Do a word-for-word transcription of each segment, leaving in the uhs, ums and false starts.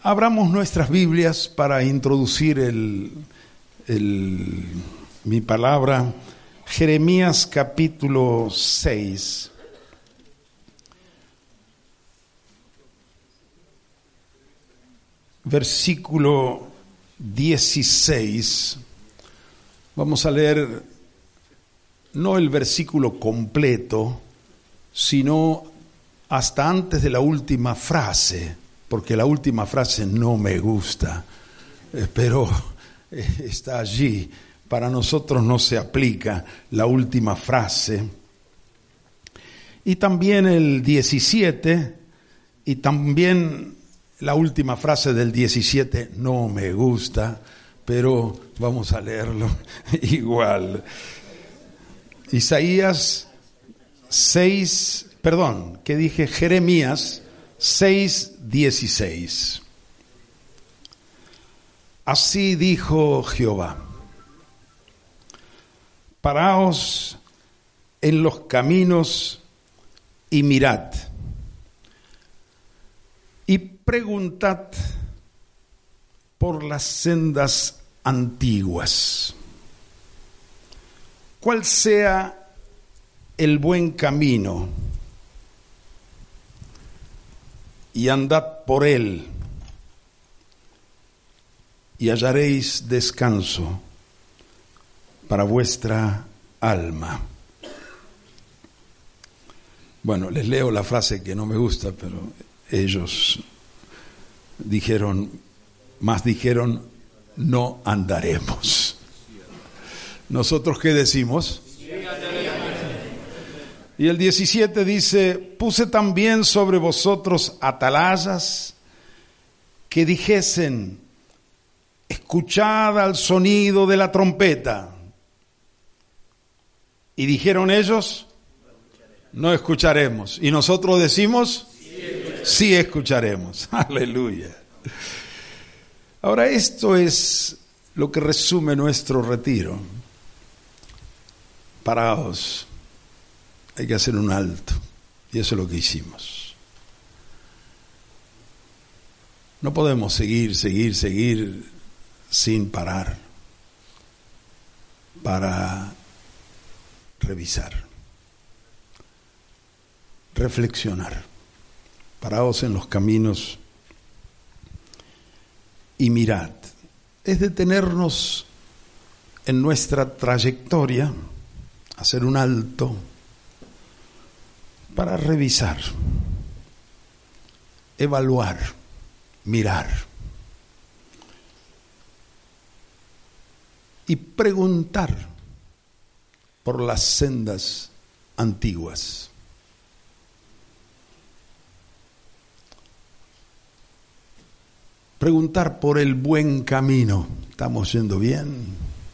Abramos nuestras Biblias para introducir el, el, mi palabra. Jeremías capítulo seis. Versículo dieciséis. Vamos a leer no el versículo completo, sino hasta antes de la última frase, porque la última frase no me gusta, eh, pero eh, está allí. Para nosotros no se aplica la última frase. Y también el diecisiete, y también la última frase del diecisiete no me gusta, pero vamos a leerlo igual. Isaías seis, perdón, ¿qué dije? Jeremías seis, dieciséis. Así dijo Jehová: paraos en los caminos y mirad, y preguntad por las sendas antiguas, cuál sea el buen camino, y andad por él, y hallaréis descanso para vuestra alma. Bueno, les leo la frase que no me gusta, pero ellos dijeron, más dijeron, no andaremos. ¿Nosotros qué decimos? Y el diecisiete dice: puse también sobre vosotros atalayas que dijesen, escuchad al sonido de la trompeta. Y dijeron ellos, no escucharemos. Y nosotros decimos, sí escucharemos. Aleluya. Ahora, esto es lo que resume nuestro retiro. Paraos. Hay que hacer un alto. Y eso es lo que hicimos. No podemos seguir, seguir, seguir sin parar para revisar, reflexionar. Paraos en los caminos y mirad. Es detenernos en nuestra trayectoria, hacer un alto para revisar, evaluar, mirar y preguntar por las sendas antiguas. Preguntar por el buen camino. ¿Estamos yendo bien?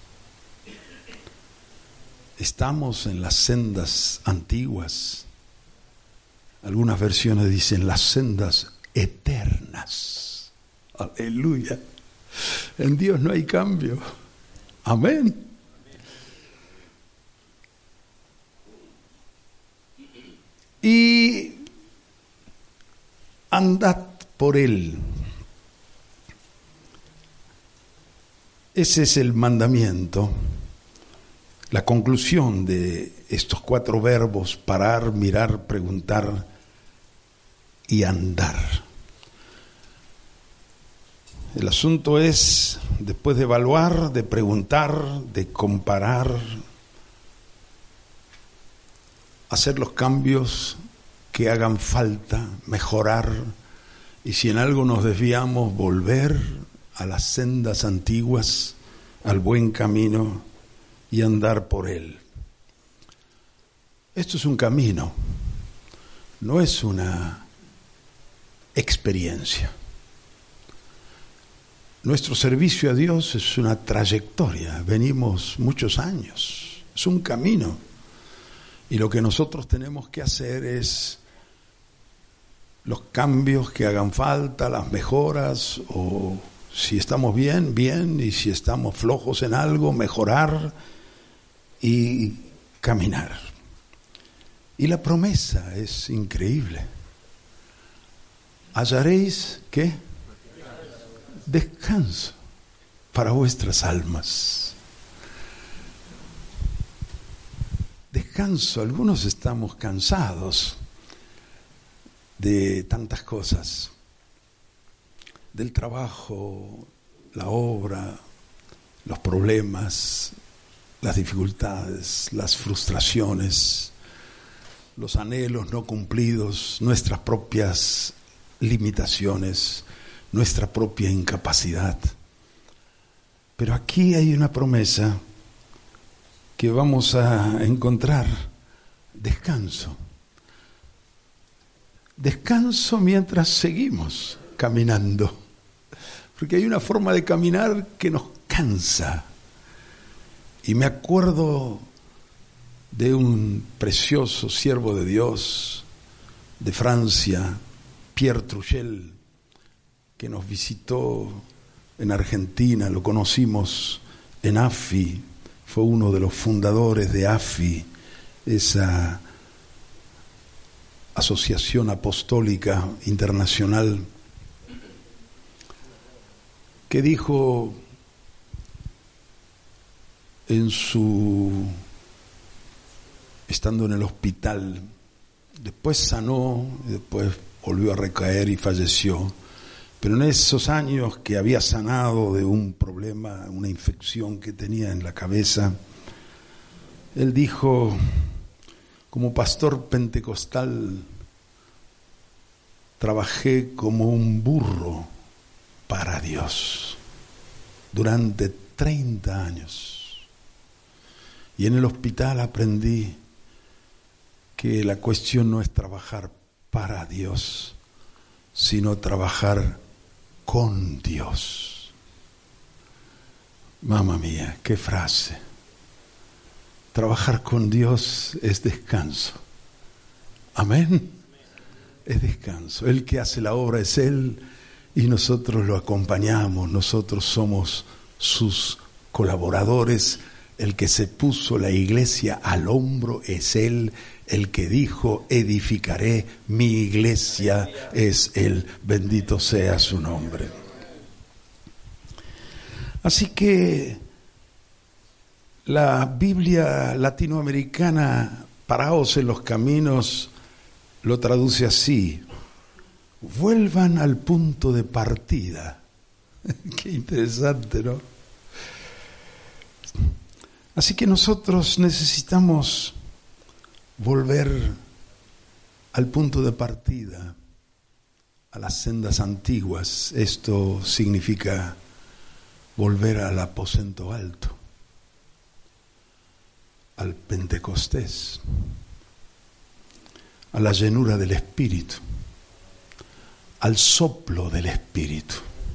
¿Estamos en las sendas antiguas? Algunas versiones dicen las sendas eternas. Aleluya. En Dios no hay cambio. Amén. Y andad por él. Ese es el mandamiento, la conclusión de estos cuatro verbos: parar, mirar, preguntar y andar. El asunto es, después de evaluar, de preguntar, de comparar, hacer los cambios que hagan falta, mejorar, y si en algo nos desviamos, volver a las sendas antiguas, al buen camino y andar por él. Esto es un camino, no es una experiencia. Nuestro servicio a Dios es una trayectoria, venimos muchos años, es un camino. Y lo que nosotros tenemos que hacer es los cambios que hagan falta, las mejoras, o si estamos bien, bien, y si estamos flojos en algo, mejorar y caminar. Y la promesa es increíble. Hallaréis, ¿qué? descanso para vuestras almas. Descanso, algunos estamos cansados de tantas cosas, del trabajo, la obra, los problemas, las dificultades, las frustraciones, los anhelos no cumplidos, nuestras propias limitaciones, nuestra propia incapacidad. Pero aquí hay una promesa que vamos a encontrar: descanso. Descanso mientras seguimos caminando. Porque hay una forma de caminar que nos cansa. Y me acuerdo de un precioso siervo de Dios de Francia, Pierre Truchel, que nos visitó en Argentina, lo conocimos en A F I, fue uno de los fundadores de A F I, esa Asociación Apostólica Internacional, que dijo en su, estando en el hospital, después sanó, después volvió a recaer y falleció, pero en esos años que había sanado de un problema, una infección que tenía en la cabeza, él dijo: como pastor pentecostal trabajé como un burro para Dios durante treinta años. Y en el hospital aprendí que la cuestión no es trabajar para Dios, sino trabajar con Dios. Mamma mía, qué frase. Trabajar con Dios es descanso. Amén. Es descanso. El que hace la obra es Él y nosotros lo acompañamos, nosotros somos sus colaboradores. El que se puso la iglesia al hombro es Él, el que dijo: edificaré mi iglesia es Él, bendito sea su nombre. Así que la Biblia latinoamericana, Paraos en los caminos, lo traduce así: vuelvan al punto de partida. Qué interesante, ¿no? Así que nosotros necesitamos volver al punto de partida, a las sendas antiguas. Esto significa volver al aposento alto, al Pentecostés, a la llenura del Espíritu, al soplo del Espíritu.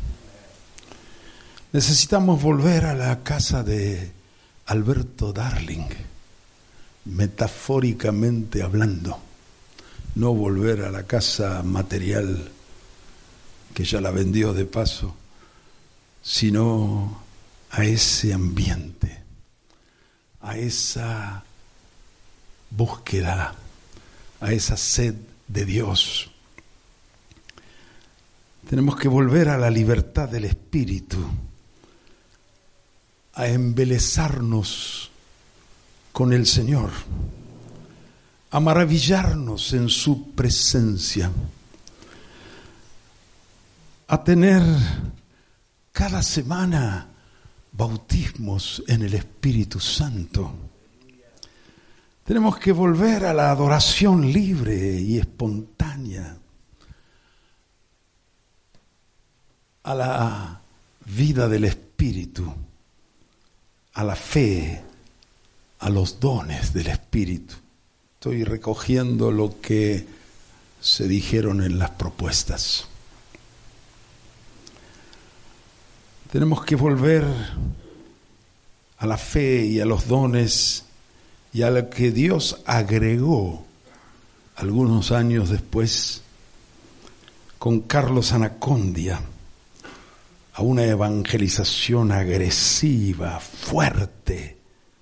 Necesitamos volver a la casa de Alberto Darling, metafóricamente hablando, no volver a la casa material que ya la vendió de paso, sino a ese ambiente, a esa búsqueda, a esa sed de Dios. Tenemos que volver a la libertad del Espíritu, a embelezarnos con el Señor, a maravillarnos en su presencia, a tener cada semana bautismos en el Espíritu Santo. Tenemos que volver a la adoración libre y espontánea, a la vida del Espíritu, a la fe, a los dones del Espíritu. Estoy recogiendo lo que se dijeron en las propuestas. Tenemos que volver a la fe y a los dones y a lo que Dios agregó algunos años después con Carlos Anacondia, a una evangelización agresiva, fuerte,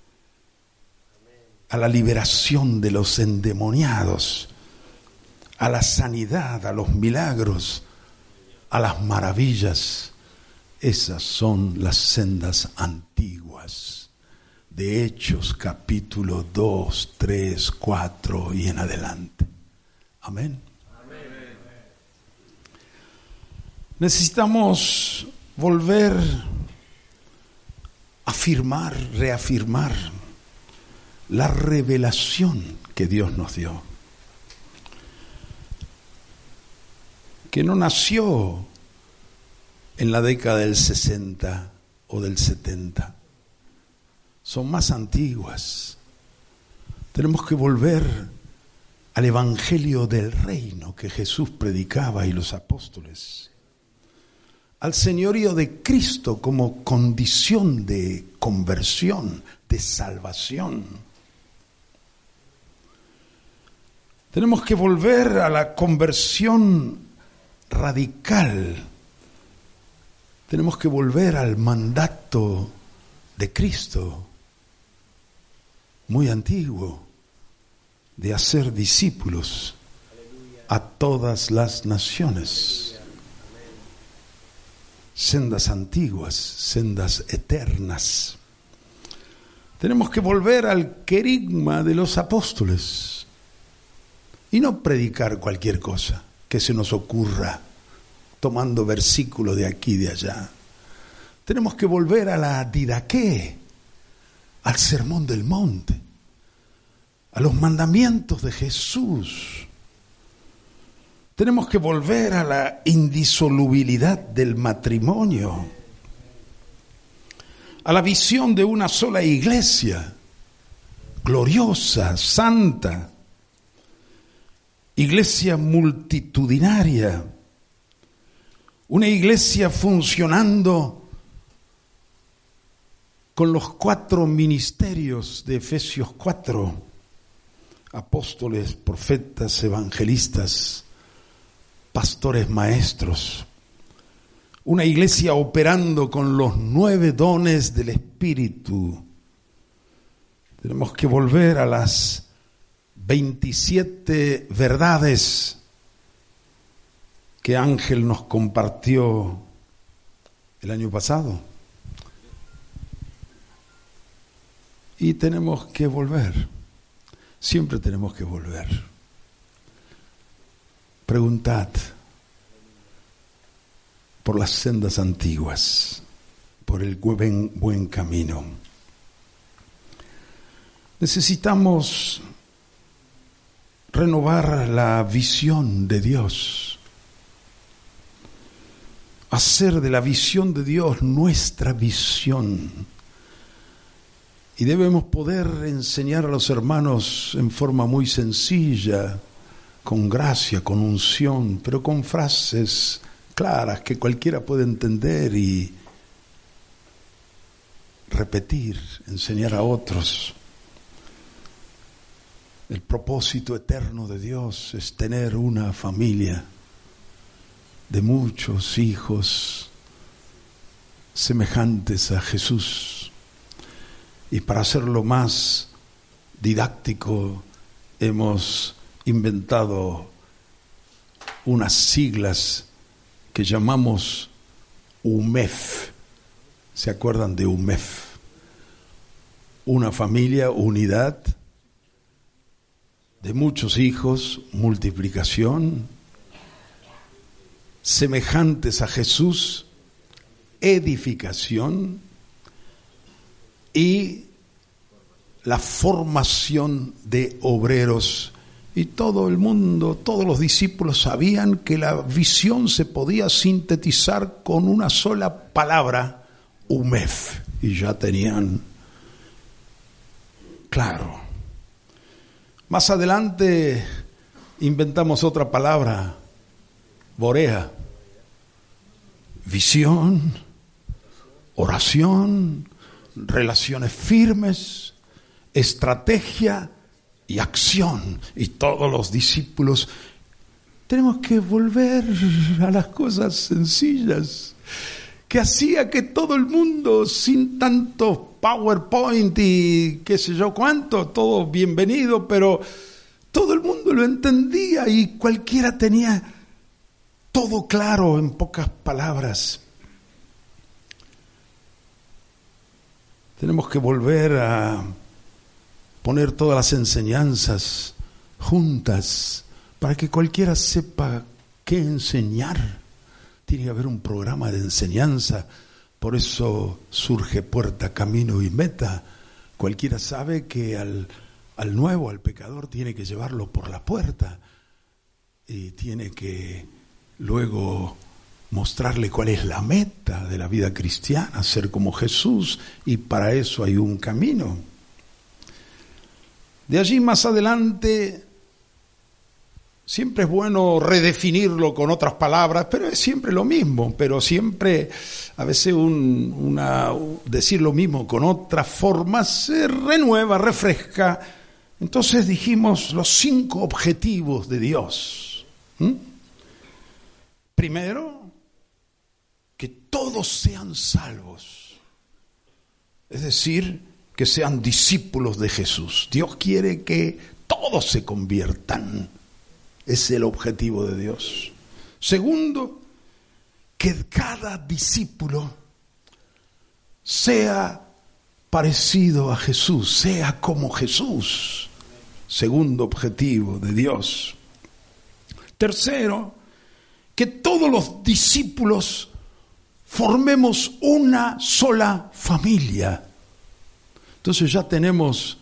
a la liberación de los endemoniados, a la sanidad, a los milagros, a las maravillas, Esas son las sendas antiguas de Hechos capítulo dos, tres, cuatro y en adelante. Amén. Amén. Necesitamos volver a afirmar, reafirmar la revelación que Dios nos dio, que no nació en la década del sesenta o del setenta, son más antiguas. Tenemos que volver al evangelio del reino que Jesús predicaba y los apóstoles, al señorío de Cristo como condición de conversión, de salvación. Tenemos que volver a la conversión radical. Tenemos que volver al mandato de Cristo, muy antiguo, de hacer discípulos a todas las naciones. Sendas antiguas, sendas eternas. Tenemos que volver al querigma de los apóstoles y no predicar cualquier cosa que se nos ocurra, tomando versículos de aquí y de allá. Tenemos que volver a la didaqué, al sermón del monte, a los mandamientos de Jesús. Tenemos que volver a la indisolubilidad del matrimonio, a la visión de una sola iglesia, gloriosa, santa, iglesia multitudinaria, una iglesia funcionando con los cuatro ministerios de Efesios cuatro, apóstoles, profetas, evangelistas, pastores, maestros. Una iglesia operando con los nueve dones del Espíritu. Tenemos que volver a las veintisiete verdades que Ángel nos compartió el año pasado. Y tenemos que volver. Siempre tenemos que volver. Preguntad por las sendas antiguas, por el buen, buen camino. Necesitamos renovar la visión de Dios, hacer de la visión de Dios nuestra visión. Y debemos poder enseñar a los hermanos en forma muy sencilla, con gracia, con unción, pero con frases claras que cualquiera puede entender y repetir, enseñar a otros. El propósito eterno de Dios es tener una familia de muchos hijos semejantes a Jesús. Y para hacerlo más didáctico, hemos inventado unas siglas que llamamos U M E F. ¿Se acuerdan de U M E F? Una familia, unidad, de muchos hijos, multiplicación, semejantes a Jesús, edificación y la formación de obreros. Y todo el mundo, todos los discípulos sabían que la visión se podía sintetizar con una sola palabra, U M E F, y ya tenían claro. Más adelante inventamos otra palabra, Borea, visión, oración, relaciones firmes, estrategia y acción. Y todos los discípulos tenemos que volver a las cosas sencillas que hacía que todo el mundo, sin tanto PowerPoint y qué sé yo cuánto, todo bienvenido, pero todo el mundo lo entendía y cualquiera tenía todo claro en pocas palabras. Tenemos que volver a poner todas las enseñanzas juntas para que cualquiera sepa qué enseñar. Tiene que haber un programa de enseñanza, por eso surge Puerta, Camino y Meta. Cualquiera sabe que al, al nuevo, al pecador, tiene que llevarlo por la puerta y tiene que luego mostrarle cuál es la meta de la vida cristiana, ser como Jesús, y para eso hay un camino. De allí más adelante, siempre es bueno redefinirlo con otras palabras, pero es siempre lo mismo, pero siempre a veces un, una, decir lo mismo con otras formas se renueva, refresca. Entonces dijimos los cinco objetivos de Dios. ¿Mm? Primero, que todos sean salvos, es decir, que sean discípulos de Jesús. Dios quiere que todos se conviertan. Es el objetivo de Dios. Segundo, que cada discípulo sea parecido a Jesús, sea como Jesús. Segundo objetivo de Dios. Tercero, que todos los discípulos formemos una sola familia. Entonces ya tenemos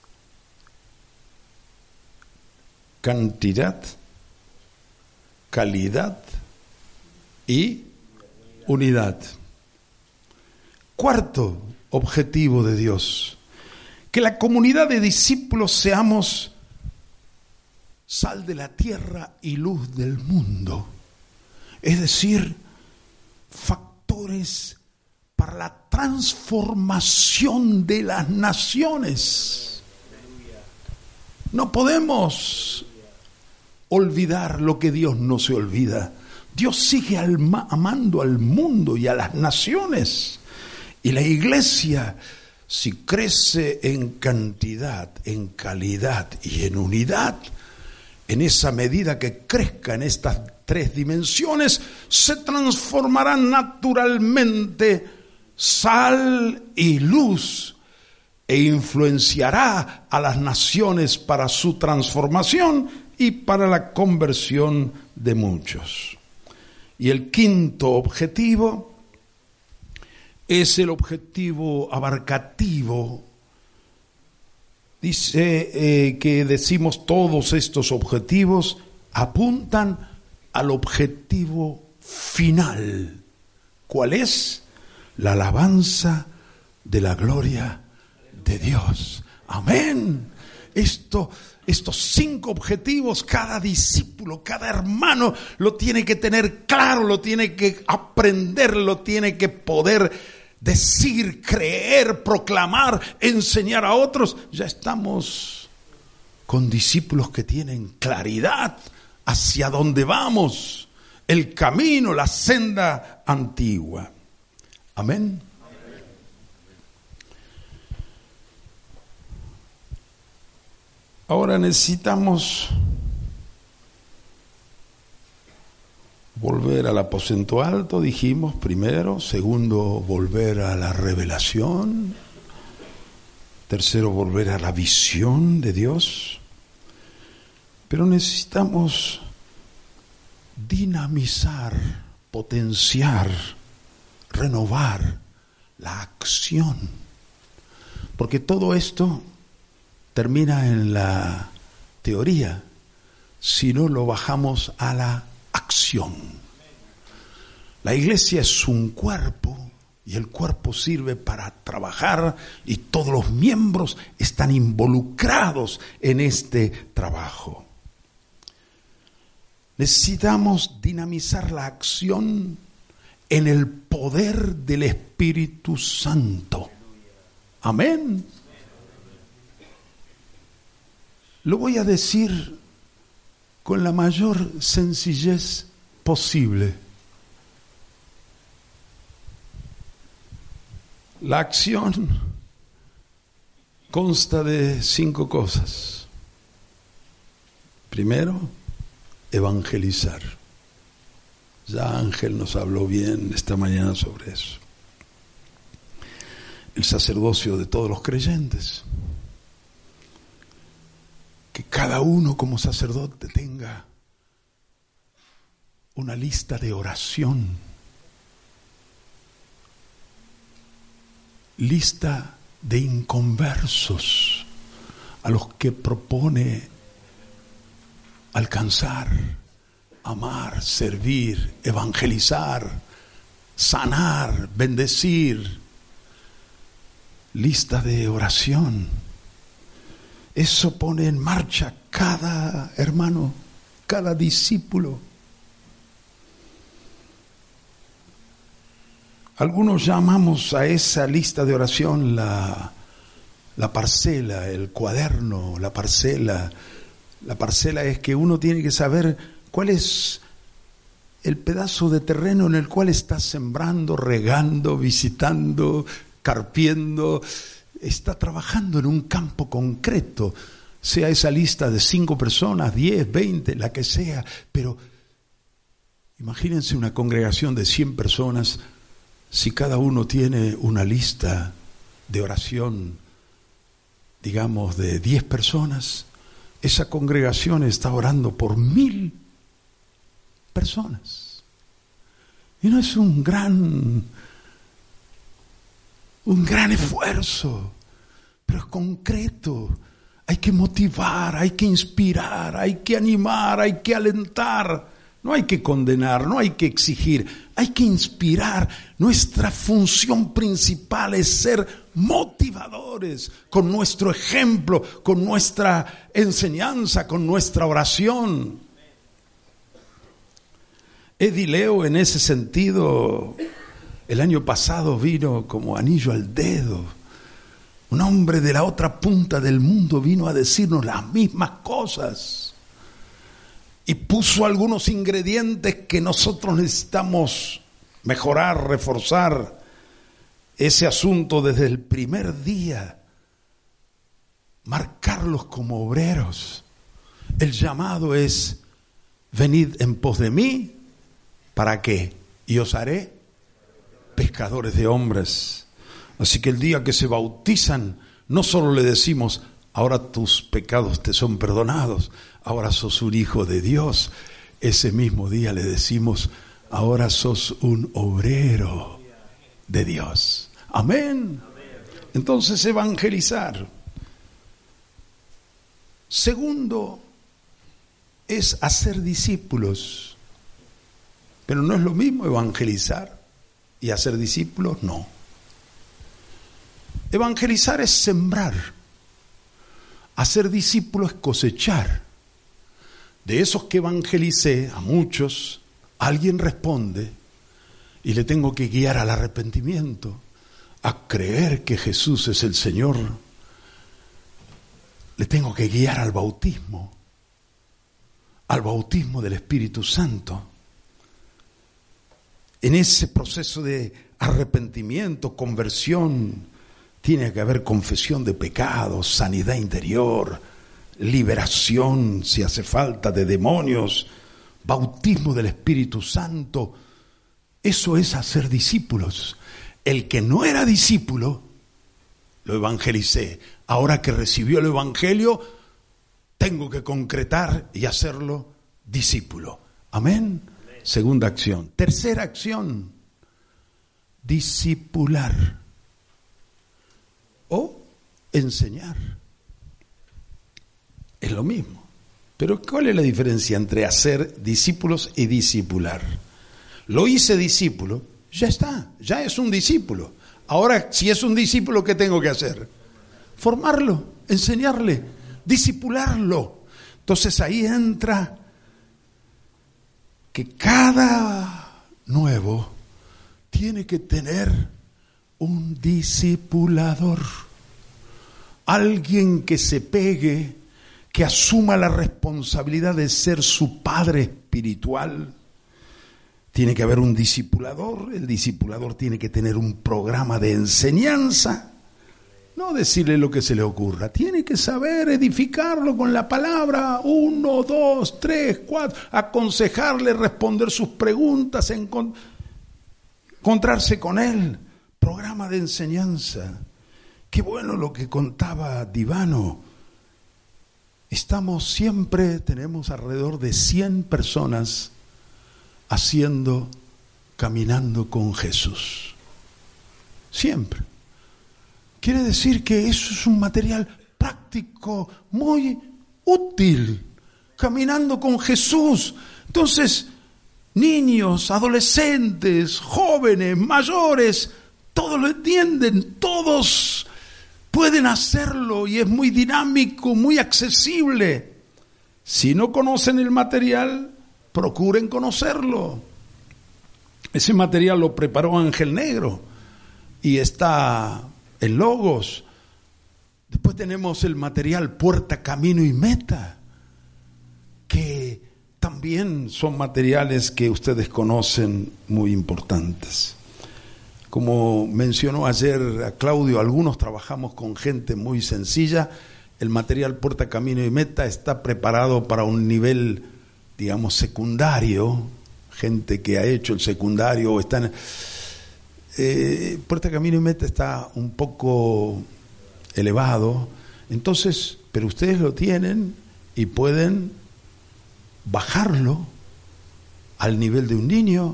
cantidad, calidad y unidad. Cuarto objetivo de Dios, que la comunidad de discípulos seamos sal de la tierra y luz del mundo. Es decir, factores para la transformación de las naciones. No podemos olvidar lo que Dios no se olvida. Dios sigue alma, amando al mundo y a las naciones. Y la iglesia, si crece en cantidad, en calidad y en unidad, en esa medida que crezca en estas tres dimensiones, se transformará naturalmente sal y luz e influenciará a las naciones para su transformación y para la conversión de muchos. Y el quinto objetivo es el objetivo abarcativo. Dice eh, que decimos todos estos objetivos apuntan al objetivo final. ¿Cuál es? La alabanza de la gloria de Dios. Amén. Esto, estos cinco objetivos, cada discípulo, cada hermano lo tiene que tener claro, lo tiene que aprender, lo tiene que poder decir, creer, proclamar, enseñar a otros. Ya estamos con discípulos que tienen claridad hacia dónde vamos, el camino, la senda antigua. Amén. Ahora necesitamos volver al aposento alto, dijimos primero. Segundo, volver a la revelación. Tercero, volver a la visión de Dios. Pero necesitamos dinamizar, potenciar, renovar la acción. Porque todo esto termina en la teoría si no lo bajamos a la acción. La iglesia es un cuerpo y el cuerpo sirve para trabajar y todos los miembros están involucrados en este trabajo. Necesitamos dinamizar la acción en el poder del Espíritu Santo. Amén. Lo voy a decir con la mayor sencillez posible. La acción consta de cinco cosas. Primero, evangelizar. Ya Ángel nos habló bien esta mañana sobre eso. el sacerdocio de todos los creyentes. Que cada uno como sacerdote tenga una lista de oración, lista de inconversos a los que propone alcanzar, amar, servir, evangelizar, sanar, bendecir. Lista de oración. Eso pone en marcha cada hermano, cada discípulo. Algunos llamamos a esa lista de oración la, la parcela, el cuaderno, la parcela. La parcela es que uno tiene que saber cuál es el pedazo de terreno en el cual está sembrando, regando, visitando, carpiendo. Está trabajando en un campo concreto, sea esa lista de cinco personas, diez, veinte, la que sea. Pero imagínense una congregación de cien personas. Si cada uno tiene una lista de oración, digamos, de diez personas, esa congregación está orando por mil personas. Y no es un gran, un gran esfuerzo, pero es concreto. Hay que motivar, hay que inspirar, hay que animar, hay que alentar. No hay que condenar, no hay que exigir, hay que inspirar. Nuestra función principal es ser motivadores con nuestro ejemplo, con nuestra enseñanza, con nuestra oración. Eddie Leo, en ese sentido, el año pasado vino como anillo al dedo. Un hombre de la otra punta del mundo vino a decirnos las mismas cosas. Y puso algunos ingredientes que nosotros necesitamos mejorar, reforzar. Ese asunto desde el primer día, marcarlos como obreros. El llamado es: venid en pos de mí, ¿para qué? Y os haré pescadores de hombres. Así que el día que se bautizan, no solo le decimos: ahora tus pecados te son perdonados, ahora sos un hijo de Dios. Ese mismo día le decimos: ahora sos un obrero de Dios. Amén. Entonces, evangelizar. Segundo, es hacer discípulos. Pero no es lo mismo evangelizar y hacer discípulos, no. Evangelizar es sembrar. Hacer discípulos es cosechar. De esos que evangelicé, a muchos, alguien responde y le tengo que guiar al arrepentimiento, a creer que Jesús es el Señor. Le tengo que guiar al bautismo, al bautismo del Espíritu Santo. En ese proceso de arrepentimiento, conversión, tiene que haber confesión de pecados, sanidad interior, liberación, si hace falta, de demonios, bautismo del Espíritu Santo. Eso es hacer discípulos. El que no era discípulo, lo evangelicé. Ahora que recibió el evangelio, tengo que concretar y hacerlo discípulo. Amén. Amén. Segunda acción. Tercera acción, discipular o enseñar. Es lo mismo. Pero ¿cuál es la diferencia entre hacer discípulos y discipular? Lo hice discípulo, ya está, ya es un discípulo. Ahora, si es un discípulo, ¿qué tengo que hacer? Formarlo, enseñarle, discipularlo. Entonces ahí entra que cada nuevo tiene que tener un discipulador. Alguien que se pegue, que asuma la responsabilidad de ser su padre espiritual. Tiene que haber un discipulador. El discipulador tiene que tener un programa de enseñanza. No decirle lo que se le ocurra. Tiene que saber edificarlo con la palabra. Uno, dos, tres, cuatro. Aconsejarle, responder sus preguntas, encont- encontrarse con él. Programa de enseñanza. Qué bueno lo que contaba Divano. Estamos siempre, tenemos alrededor de cien personas haciendo, caminando con Jesús. Siempre. Quiere decir que eso es un material práctico, muy útil, caminando con Jesús. Entonces, niños, adolescentes, jóvenes, mayores, todos lo entienden, todos pueden hacerlo y es muy dinámico, muy accesible. Si no conocen el material, procuren conocerlo. Ese material lo preparó Ángel Negro y está en Logos. Después tenemos el material Puerta, Camino y Meta, que también son materiales que ustedes conocen muy importantes. Como mencionó ayer a Claudio, algunos trabajamos con gente muy sencilla. El material Puerta, Camino y Meta está preparado para un nivel, digamos, secundario. Gente que ha hecho el secundario o están... Eh, Puerta, Camino y Meta está un poco elevado. Entonces, pero ustedes lo tienen y pueden bajarlo al nivel de un niño,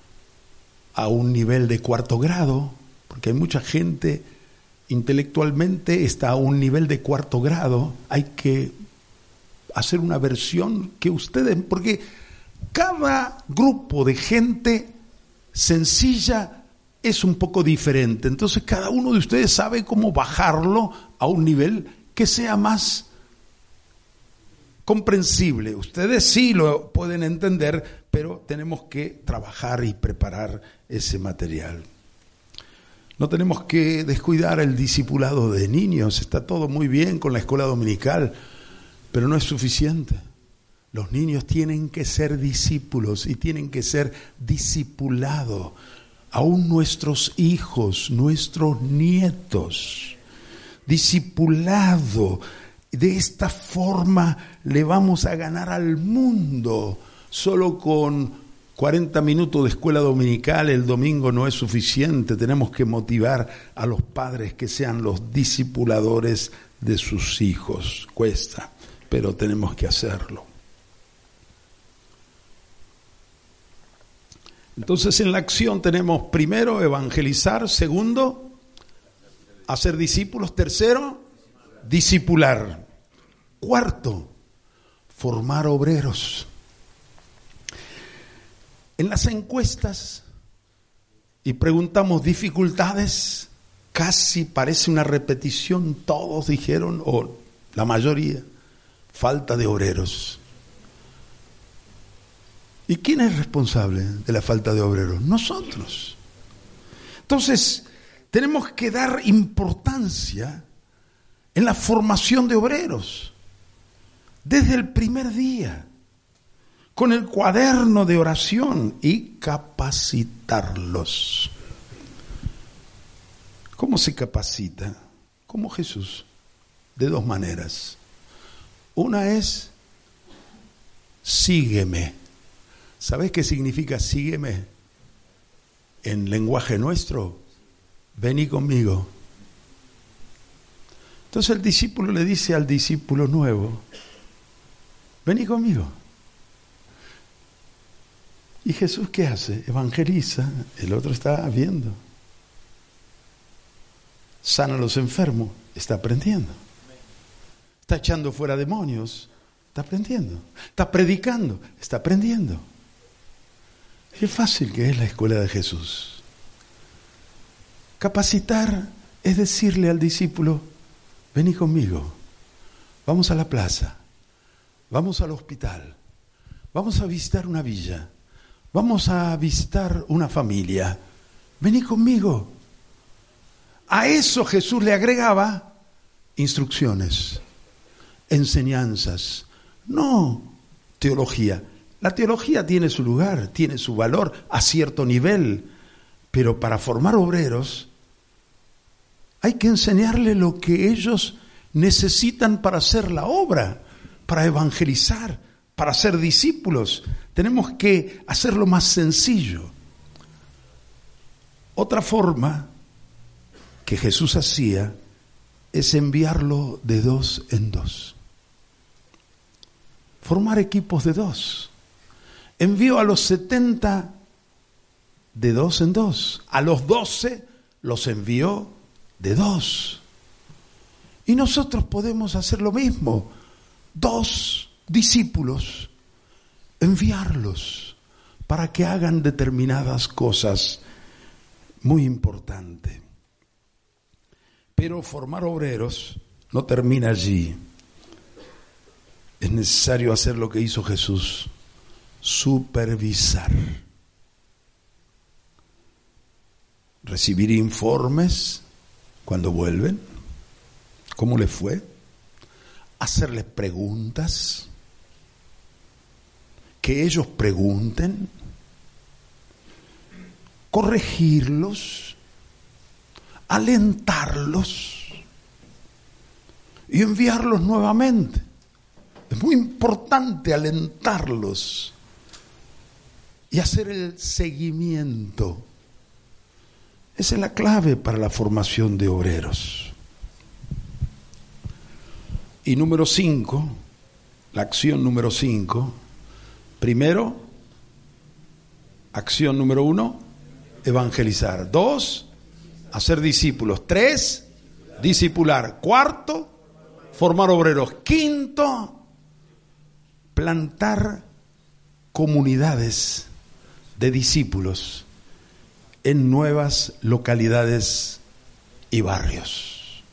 a un nivel de cuarto grado, porque hay mucha gente intelectualmente está a un nivel de cuarto grado. Hay que hacer una versión que ustedes, porque cada grupo de gente sencilla es un poco diferente, entonces cada uno de ustedes sabe cómo bajarlo a un nivel que sea más comprensible. Ustedes sí lo pueden entender, pero tenemos que trabajar y preparar ese material. No tenemos que descuidar el discipulado de niños. Está todo muy bien con la escuela dominical, pero no es suficiente. Los niños tienen que ser discípulos y tienen que ser discipulados. Aún nuestros hijos, nuestros nietos, discipulado. De esta forma le vamos a ganar al mundo. Solo con cuarenta minutos de escuela dominical el domingo no es suficiente. Tenemos que motivar a los padres que sean los discipuladores de sus hijos. Cuesta, pero tenemos que hacerlo. Entonces en la acción tenemos primero evangelizar, segundo hacer discípulos, tercero discipular, cuarto formar obreros. En las encuestas y preguntamos dificultades, casi parece una repetición, todos dijeron, o la mayoría, falta de obreros. ¿Y quién es responsable de la falta de obreros? Nosotros. Entonces, tenemos que dar importancia en la formación de obreros, desde el primer día, con el cuaderno de oración y capacitarlos. ¿Cómo se capacita? Como Jesús, de dos maneras. Una es, sígueme. ¿Sabes qué significa sígueme? En lenguaje nuestro, vení conmigo. Entonces el discípulo le dice al discípulo nuevo, vení conmigo. ¿Y Jesús qué hace? Evangeliza, el otro está viendo. Sana a los enfermos, está aprendiendo. Está echando fuera demonios, está aprendiendo. Está predicando, está aprendiendo. Qué fácil que es la escuela de Jesús. Capacitar es decirle al discípulo, vení conmigo, vamos a la plaza, vamos al hospital, vamos a visitar una villa, vamos a visitar una familia, vení conmigo. A eso Jesús le agregaba instrucciones, enseñanzas, no teología. La teología tiene su lugar, tiene su valor a cierto nivel, pero para formar obreros hay que enseñarle lo que ellos necesitan para hacer la obra, para evangelizar, para ser discípulos. Tenemos que hacerlo más sencillo. Otra forma que Jesús hacía es enviarlo de dos en dos. Formar equipos de dos. Envió a los setenta de dos en dos. A los doce los envió de dos. Y nosotros podemos hacer lo mismo. Dos discípulos, enviarlos para que hagan determinadas cosas muy importantes. Pero formar obreros no termina allí. Es necesario hacer lo que hizo Jesús, supervisar. Recibir informes cuando vuelven, cómo les fue, hacerles preguntas, que ellos pregunten, corregirlos, alentarlos y enviarlos nuevamente. Es muy importante alentarlos y hacer el seguimiento. Esa es la clave para la formación de obreros. Y número cinco, la acción número cinco, primero, acción número uno, evangelizar. Dos, hacer discípulos. Tres, discipular. Cuarto, formar obreros. Quinto, plantar comunidades de discípulos en nuevas localidades y barrios.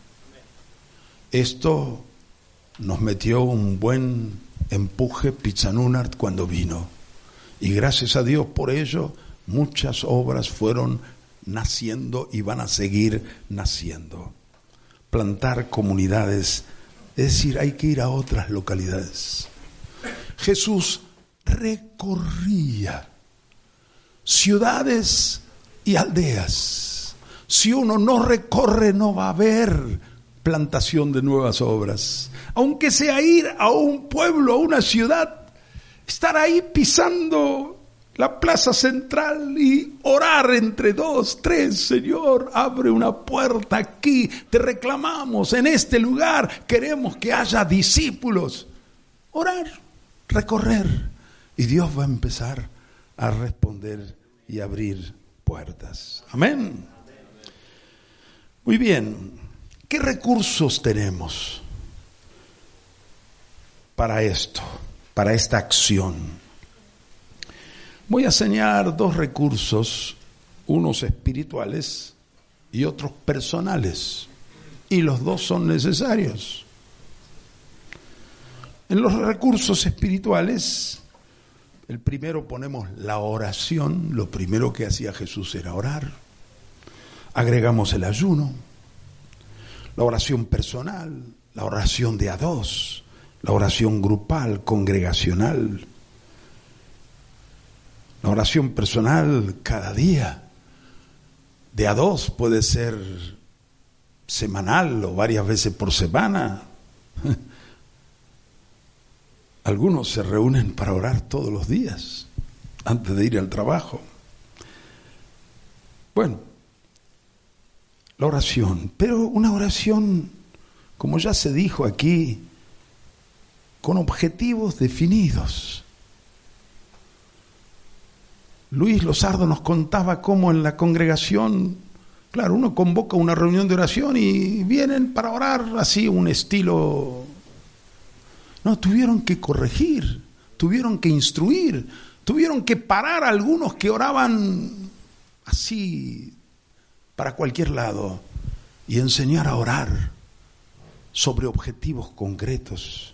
Esto nos metió un buen empuje Pizzanunart cuando vino. Y gracias a Dios por ello, muchas obras fueron naciendo y van a seguir naciendo. Plantar comunidades, es decir, hay que ir a otras localidades. Jesús recorría ciudades y aldeas. Si uno no recorre, no va a haber plantación de nuevas obras. Aunque sea ir a un pueblo, a una ciudad, estar ahí pisando la plaza central y orar entre dos, tres, Señor, abre una puerta aquí, te reclamamos en este lugar, queremos que haya discípulos. Orar, recorrer, y Dios va a empezar a responder y abrir puertas. Amén. Muy bien, ¿qué recursos tenemos para esto, para esta acción? Voy a señalar dos recursos, unos espirituales y otros personales, y los dos son necesarios. En los recursos espirituales, el primero ponemos la oración. Lo primero que hacía Jesús era orar. Agregamos el ayuno, la oración personal, la oración de a dos, la oración grupal, congregacional, la oración personal cada día. De a dos puede ser semanal o varias veces por semana. Algunos se reúnen para orar todos los días, antes de ir al trabajo. Bueno, la oración, pero una oración, como ya se dijo aquí, con objetivos definidos. Luis Losardo nos contaba cómo en la congregación, claro, uno convoca una reunión de oración y vienen para orar así, un estilo. No, tuvieron que corregir, tuvieron que instruir, tuvieron que parar a algunos que oraban así para cualquier lado y enseñar a orar sobre objetivos concretos.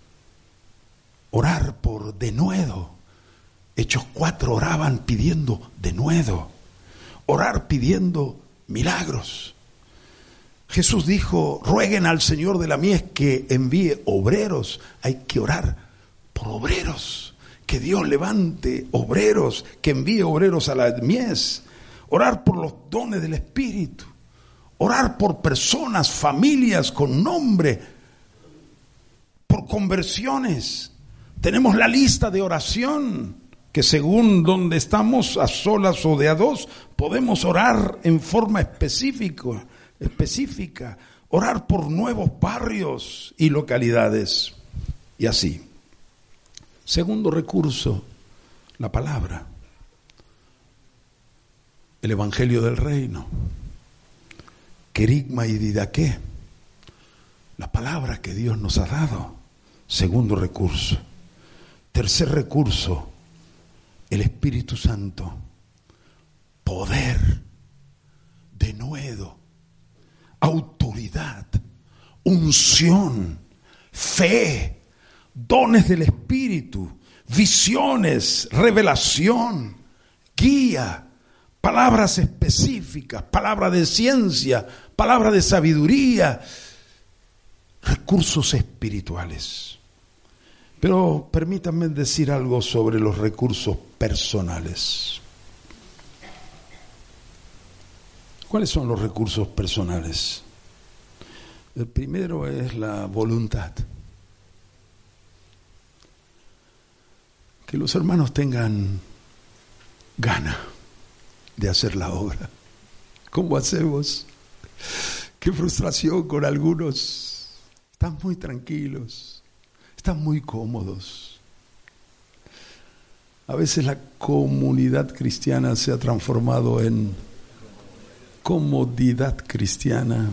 Orar por denuedo. Hechos cuatro oraban pidiendo denuedo. Orar pidiendo milagros. Jesús dijo, rueguen al Señor de la mies que envíe obreros. Hay que orar por obreros, que Dios levante obreros, que envíe obreros a la mies. Orar por los dones del Espíritu. Orar por personas, familias con nombre, por conversiones. Tenemos la lista de oración, que según donde estamos, a solas o de a dos, podemos orar en forma específica. específica, orar por nuevos barrios y localidades. Y así. Segundo recurso, la palabra. El Evangelio del Reino. Querigma y didaqué. La palabra que Dios nos ha dado. Segundo recurso. Tercer recurso, el Espíritu Santo. Poder, denuedo, autoridad, unción, fe, dones del Espíritu, visiones, revelación, guía, palabras específicas, palabra de ciencia, palabra de sabiduría, recursos espirituales. Pero permítanme decir algo sobre los recursos personales. ¿Cuáles son los recursos personales? El primero es la voluntad. Que los hermanos tengan gana de hacer la obra. ¿Cómo hacemos? Qué frustración con algunos. Están muy tranquilos, están muy cómodos. A veces la comunidad cristiana se ha transformado en comodidad cristiana.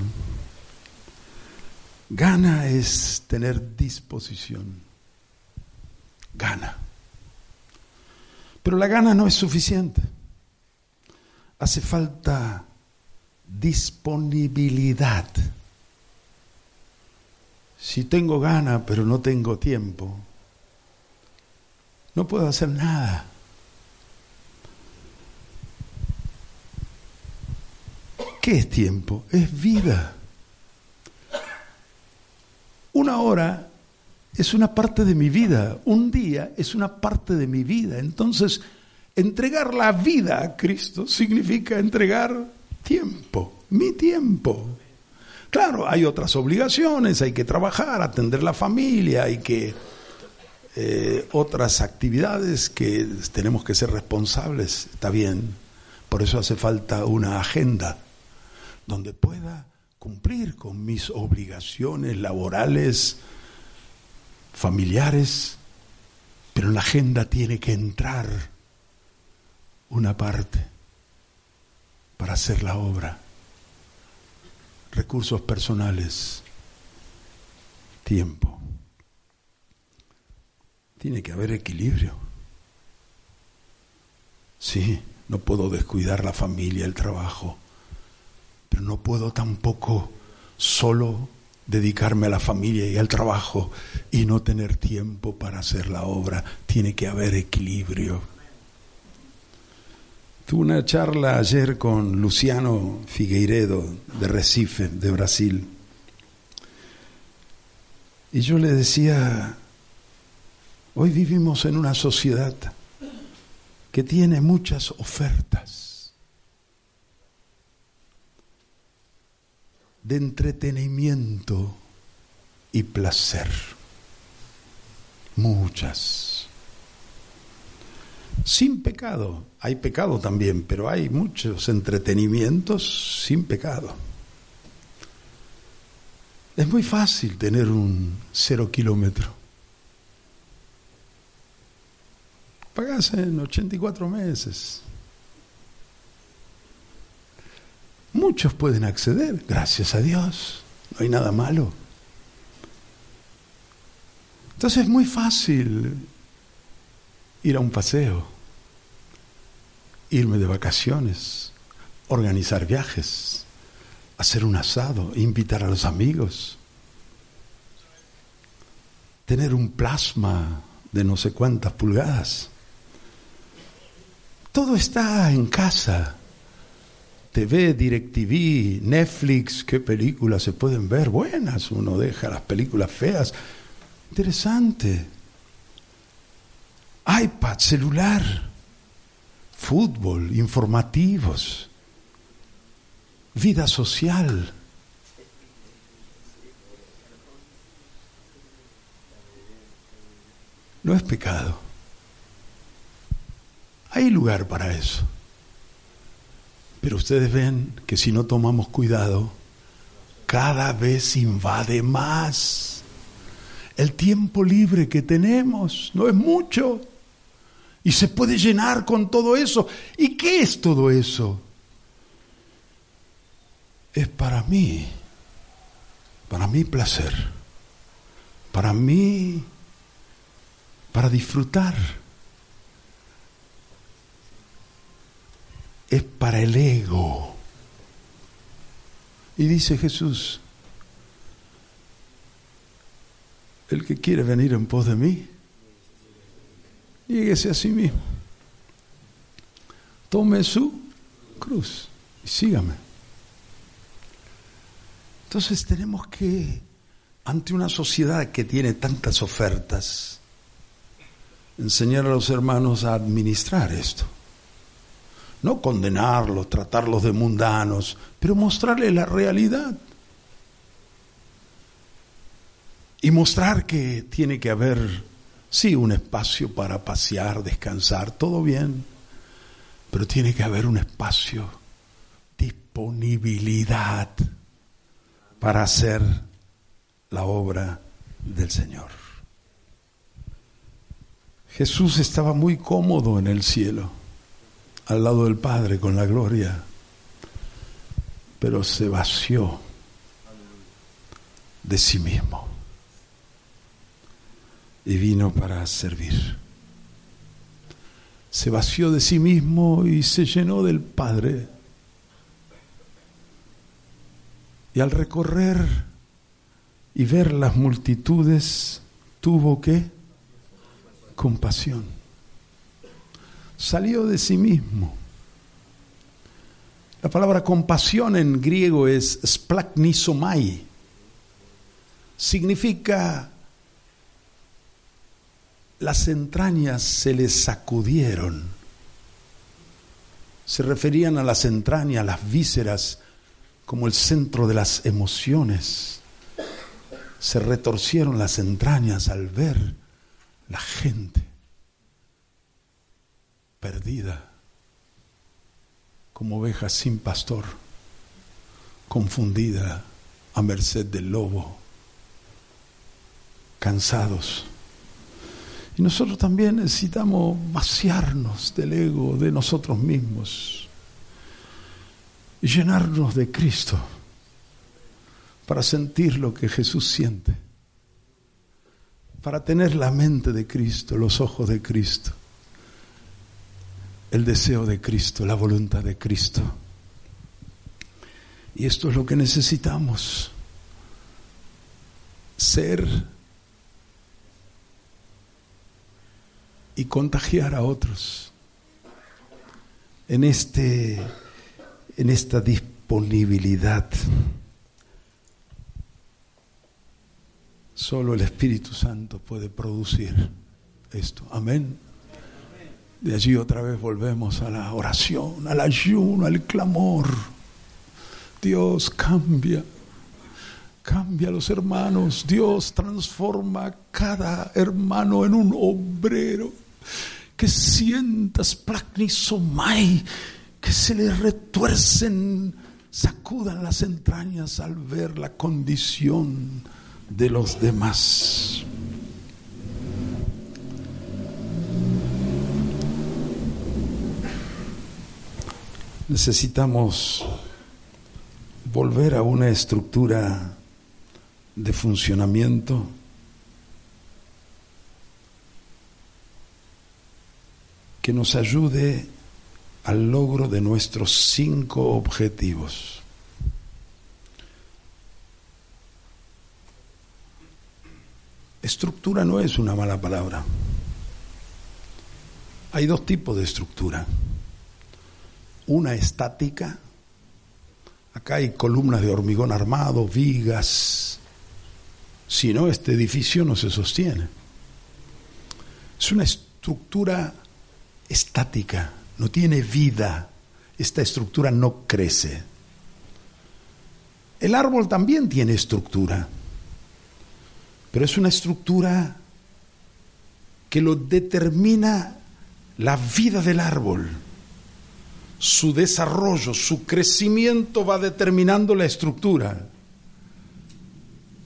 Gana es tener disposición. Gana. Pero la gana no es suficiente. Hace falta disponibilidad. Si tengo gana pero no tengo tiempo, no puedo hacer nada. ¿Qué es tiempo? Es vida. Una hora es una parte de mi vida, un día es una parte de mi vida. Entonces, entregar la vida a Cristo significa entregar tiempo, mi tiempo. Claro, hay otras obligaciones, hay que trabajar, atender la familia, hay que eh, otras actividades que tenemos que ser responsables, está bien. Por eso hace falta una agenda donde pueda cumplir con mis obligaciones laborales, familiares, pero en la agenda tiene que entrar una parte para hacer la obra. Recursos personales, tiempo. Tiene que haber equilibrio. Sí, no puedo descuidar la familia, el trabajo, pero no puedo tampoco solo dedicarme a la familia y al trabajo y no tener tiempo para hacer la obra. Tiene que haber equilibrio. Tuve una charla ayer con Luciano Figueiredo de Recife, de Brasil. Y yo le decía, hoy vivimos en una sociedad que tiene muchas ofertas de entretenimiento y placer. Muchas. Sin pecado. Hay pecado también, pero hay muchos entretenimientos sin pecado. Es muy fácil tener un cero kilómetro. Pagás en ochenta y cuatro meses. Muchos pueden acceder, gracias a Dios. No hay nada malo. Entonces es muy fácil ir a un paseo, irme de vacaciones, organizar viajes, hacer un asado, invitar a los amigos, tener un plasma de no sé cuántas pulgadas. Todo está en casa. T V, DirecTV, Netflix, qué películas se pueden ver, buenas, uno deja las películas feas, interesante. iPad, celular, fútbol, informativos, vida social. No es pecado. Hay lugar para eso. Pero ustedes ven que si no tomamos cuidado, cada vez invade más. El tiempo libre que tenemos no es mucho y se puede llenar con todo eso. ¿Y qué es todo eso? Es para mí, para mi placer, para mí, para disfrutar. Es para el ego. Y dice Jesús, el que quiere venir en pos de mí, lléguese a sí mismo. Tome su cruz y sígame. Entonces tenemos que, ante una sociedad que tiene tantas ofertas, enseñar a los hermanos a administrar esto. No condenarlos, tratarlos de mundanos, pero mostrarles la realidad. Y mostrar que tiene que haber, sí, un espacio para pasear, descansar, todo bien, pero tiene que haber un espacio, disponibilidad para hacer la obra del Señor. Jesús estaba muy cómodo en el cielo, al lado del Padre con la gloria, pero se vació de sí mismo y vino para servir. Se vació de sí mismo y se llenó del Padre. Y al recorrer y ver las multitudes, tuvo ¿qué? Compasión. Salió de sí mismo. La palabra compasión en griego es splagnisomai. Significa las entrañas se les sacudieron. Se referían a las entrañas, las vísceras, como el centro de las emociones. Se retorcieron las entrañas al ver la gente perdida, como oveja sin pastor, confundida a merced del lobo, cansados. Y nosotros también necesitamos vaciarnos del ego, de nosotros mismos, y llenarnos de Cristo para sentir lo que Jesús siente, para tener la mente de Cristo, los ojos de Cristo, el deseo de Cristo, la voluntad de Cristo. Y esto es lo que necesitamos, ser y contagiar a otros en este en esta disponibilidad. Solo el Espíritu Santo puede producir esto. Amén. De allí otra vez volvemos a la oración, al ayuno, al clamor. Dios cambia, cambia a los hermanos. Dios transforma a cada hermano en un obrero que sienta splagnisomai, que se le retuercen, sacudan las entrañas al ver la condición de los demás. Necesitamos volver a una estructura de funcionamiento que nos ayude al logro de nuestros cinco objetivos. Estructura no es una mala palabra. Hay dos tipos de estructura. Una estática. Acá hay columnas de hormigón armado, vigas. Si no, este edificio no se sostiene. Es una estructura estática, no tiene vida. Esta estructura no crece. El árbol también tiene estructura, pero es una estructura que lo determina la vida del árbol. Su desarrollo, su crecimiento va determinando la estructura.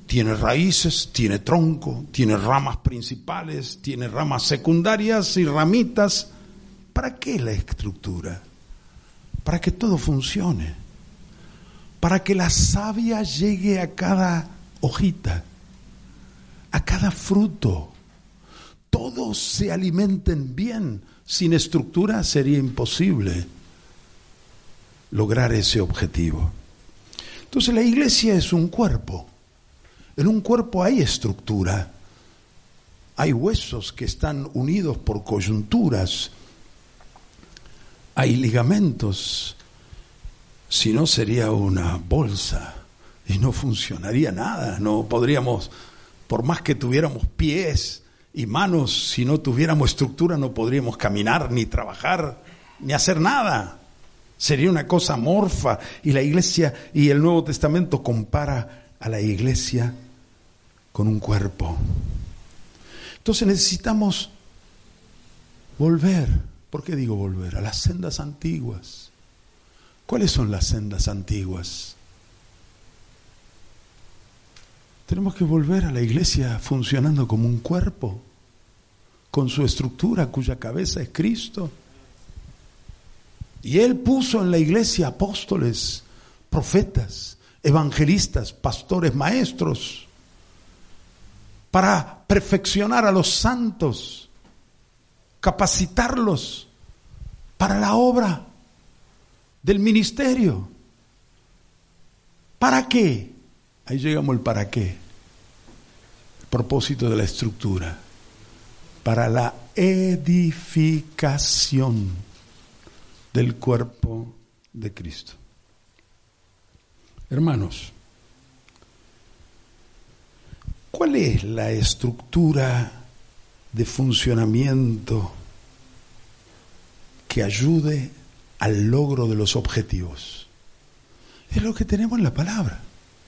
tiene raíces, tiene tronco, tiene ramas principales, tiene ramas secundarias y ramitas. ¿Para qué la estructura? Para que todo funcione, para que la savia llegue a cada hojita, a cada fruto, todos se alimenten bien. Sin estructura sería imposible lograr ese objetivo. Entonces la iglesia es un cuerpo. En un cuerpo hay estructura, hay huesos que están unidos por coyunturas, hay ligamentos, si no sería una bolsa y no funcionaría nada, no podríamos, por más que tuviéramos pies y manos, si no tuviéramos estructura no podríamos caminar, ni trabajar, ni hacer nada. Sería una cosa amorfa. Y la iglesia, y el Nuevo Testamento compara a la iglesia con un cuerpo. Entonces necesitamos volver. ¿Por qué digo volver? A las sendas antiguas. ¿Cuáles son las sendas antiguas? Tenemos que volver a la iglesia funcionando como un cuerpo, con su estructura cuya cabeza es Cristo. Y Él puso en la iglesia apóstoles, profetas, evangelistas, pastores, maestros, para perfeccionar a los santos, capacitarlos para la obra del ministerio. ¿Para qué? Ahí llegamos al para qué. El propósito de la estructura. Para la edificación del cuerpo de Cristo. Hermanos, ¿cuál es la estructura de funcionamiento que ayude al logro de los objetivos? Es lo que tenemos en la palabra.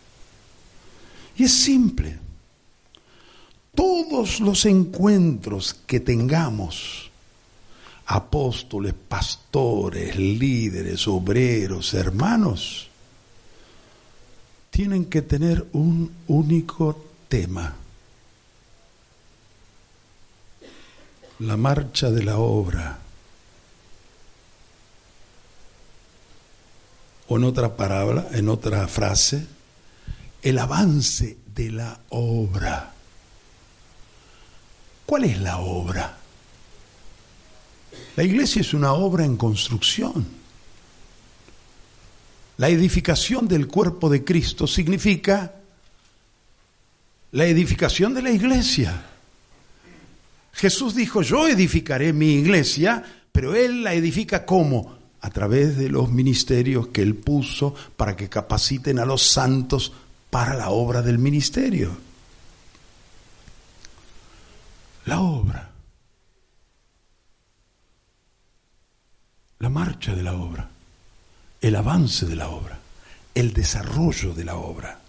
Y es simple. Todos los encuentros que tengamos, apóstoles, pastores, líderes, obreros, hermanos, tienen que tener un único tema: la marcha de la obra. O en otra palabra, en otra frase, el avance de la obra. ¿Cuál es la obra? La iglesia es una obra en construcción. La edificación del cuerpo de Cristo significa la edificación de la iglesia. Jesús dijo: yo edificaré mi iglesia, pero Él la edifica ¿cómo? A través de los ministerios que Él puso para que capaciten a los santos para la obra del ministerio. La obra. La marcha de la obra. El avance de la obra. El desarrollo de la obra.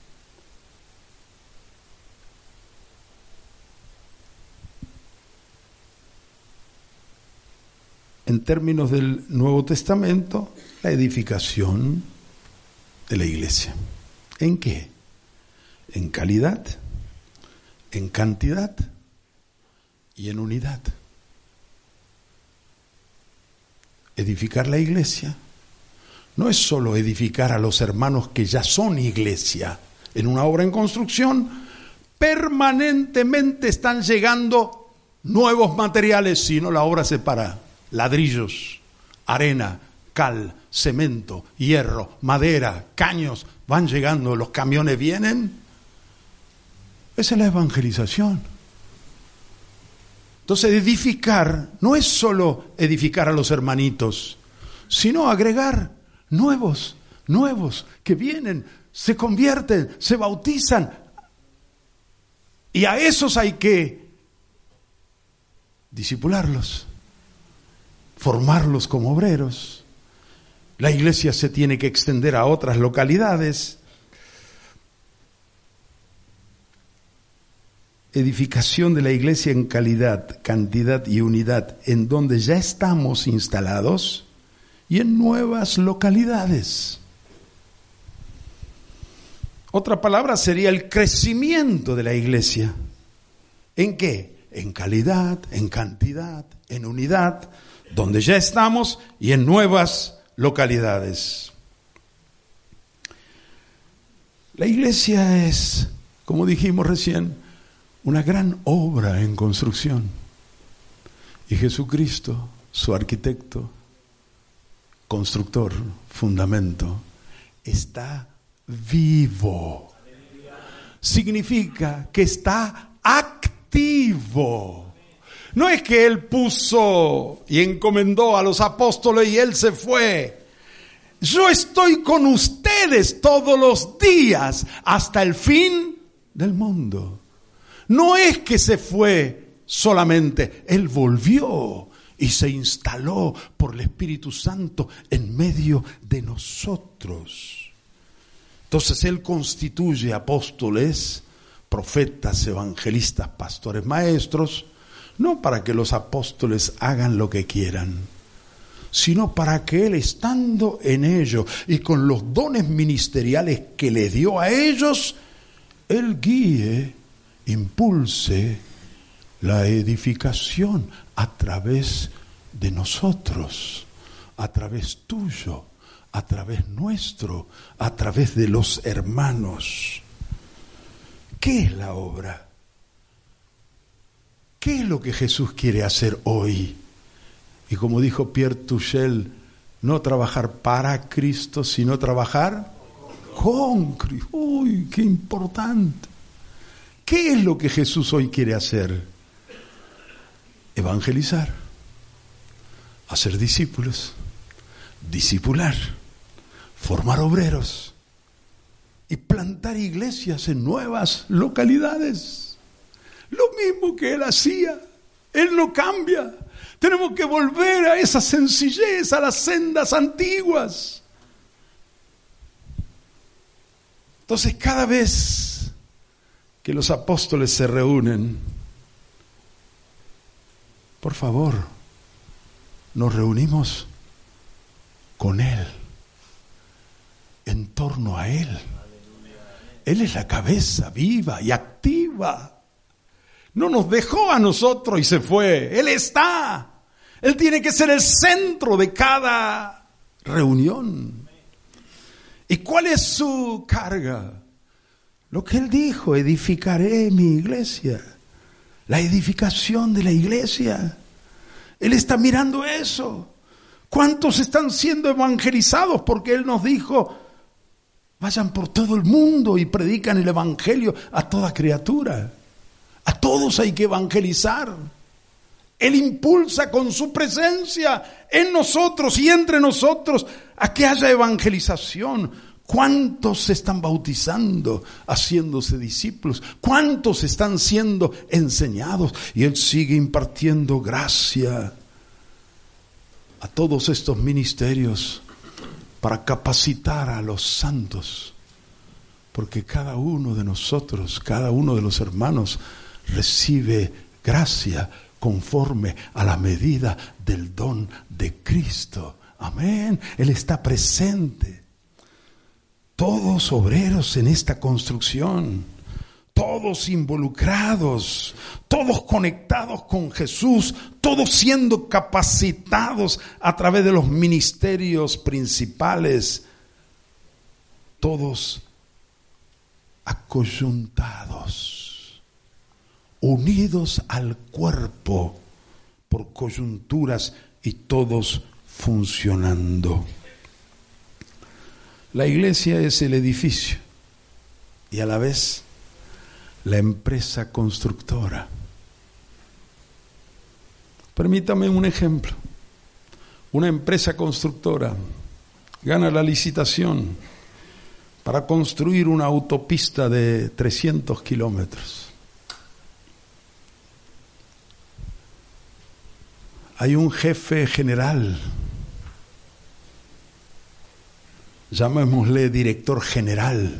En términos del Nuevo Testamento, la edificación de la iglesia. ¿En qué? En calidad, en cantidad y en unidad. Edificar la iglesia no es solo edificar a los hermanos que ya son iglesia. En una obra en construcción, permanentemente están llegando nuevos materiales, si no la obra se para. Ladrillos, arena, cal, cemento, hierro, madera, caños, van llegando, los camiones vienen. Esa es la evangelización. Entonces, edificar no es solo edificar a los hermanitos, sino agregar nuevos, nuevos que vienen, se convierten, se bautizan. Y a esos hay que discipularlos, formarlos como obreros. La iglesia se tiene que extender a otras localidades. Edificación de la iglesia en calidad, cantidad y unidad, en donde ya estamos instalados y en nuevas localidades. Otra palabra sería el crecimiento de la iglesia. ¿En qué? En calidad, en cantidad, en unidad, donde ya estamos y en nuevas localidades. La iglesia es, como dijimos recién, una gran obra en construcción. Y Jesucristo, su arquitecto, constructor, fundamento, está vivo. Significa que está activo. No es que Él puso y encomendó a los apóstoles y Él se fue. Yo estoy con ustedes todos los días hasta el fin del mundo. No es que se fue solamente, Él volvió y se instaló por el Espíritu Santo en medio de nosotros. Entonces Él constituye apóstoles, profetas, evangelistas, pastores, maestros, no para que los apóstoles hagan lo que quieran, sino para que Él, estando en ellos y con los dones ministeriales que le dio a ellos, Él guíe, impulse la edificación a través de nosotros, a través tuyo, a través nuestro, a través de los hermanos. ¿Qué es la obra? ¿Qué es lo que Jesús quiere hacer hoy? Y como dijo Pierre Touchel, no trabajar para Cristo, sino trabajar con Cristo. ¡Uy, qué importante! ¿Qué es lo que Jesús hoy quiere hacer? Evangelizar, hacer discípulos, discipular, formar obreros y plantar iglesias en nuevas localidades. Lo mismo que Él hacía, Él no cambia. Tenemos que volver a esa sencillez, a las sendas antiguas. Entonces, cada vez que los apóstoles se reúnen, por favor, nos reunimos con Él, en torno a Él. Él es la cabeza viva y activa. No nos dejó a nosotros y se fue. Él está. Él tiene que ser el centro de cada reunión. ¿Y cuál es su carga? Lo que Él dijo: edificaré mi iglesia. La edificación de la iglesia. Él está mirando eso. ¿Cuántos están siendo evangelizados? Porque Él nos dijo: vayan por todo el mundo y predican el evangelio a toda criatura. A todos hay que evangelizar. Él impulsa con su presencia en nosotros y entre nosotros a que haya evangelización. ¿Cuántos se están bautizando, haciéndose discípulos? ¿Cuántos están siendo enseñados? Y Él sigue impartiendo gracia a todos estos ministerios para capacitar a los santos. Porque cada uno de nosotros, cada uno de los hermanos, recibe gracia conforme a la medida del don de Cristo. Amén. Él está presente. Todos obreros en esta construcción, todos involucrados, todos conectados con Jesús, todos siendo capacitados a través de los ministerios principales, todos acoyuntados, unidos al cuerpo por coyunturas y todos funcionando. La iglesia es el edificio y a la vez la empresa constructora. Permítame un ejemplo. Una empresa constructora gana la licitación para construir una autopista de trescientos kilómetros. Hay un jefe general, llamémosle director general.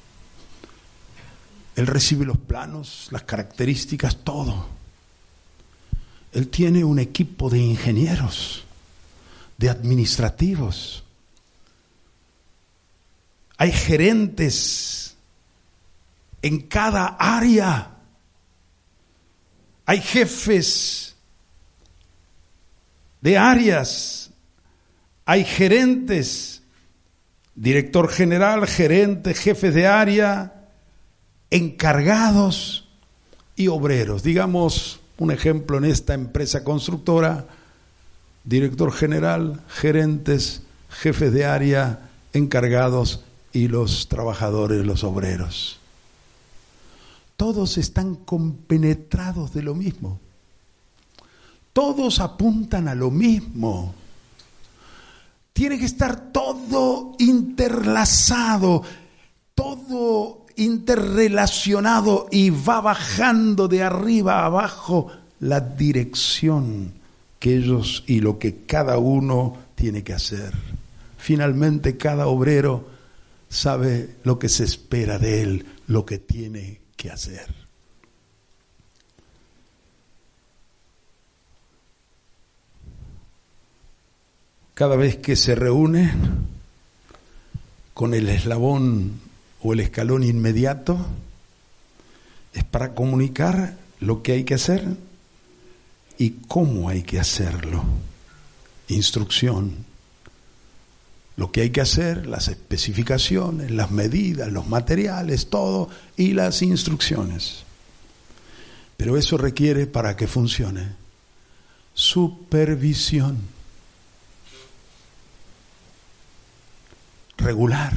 Él recibe los planos, las características, todo. Él tiene un equipo de ingenieros, de administrativos. Hay gerentes en cada área. Hay jefes de áreas, hay gerentes, director general, gerente, jefes de área, encargados y obreros. Digamos un ejemplo en esta empresa constructora: director general, gerentes, jefes de área, encargados y los trabajadores, los obreros. Todos están compenetrados de lo mismo. Todos apuntan a lo mismo. Tiene que estar todo interlazado, todo interrelacionado, y va bajando de arriba a abajo la dirección que ellos y lo que cada uno tiene que hacer. Finalmente, cada obrero sabe lo que se espera de él, lo que tiene que hacer. Cada vez que se reúne con el eslabón o el escalón inmediato, es para comunicar lo que hay que hacer y cómo hay que hacerlo. Instrucción. Lo que hay que hacer, las especificaciones, las medidas, los materiales, todo, y las instrucciones. Pero eso requiere, para que funcione, supervisión regular.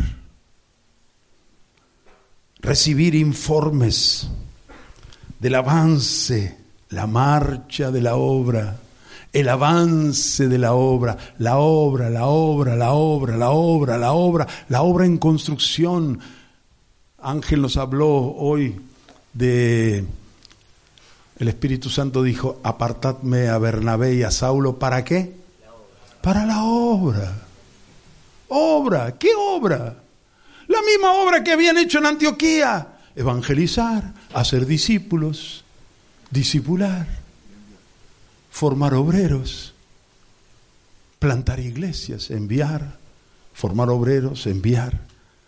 Recibir informes del avance, la marcha de la obra, el avance de la obra, la obra, la obra, la obra, la obra, la obra, la obra en construcción. Ángel nos habló hoy de, el Espíritu Santo dijo: apartadme a Bernabé y a Saulo, ¿para qué? Para la obra. Obra, ¿qué obra? La misma obra que habían hecho en Antioquía: evangelizar, hacer discípulos, discipular, formar obreros, plantar iglesias, enviar, formar obreros, enviar.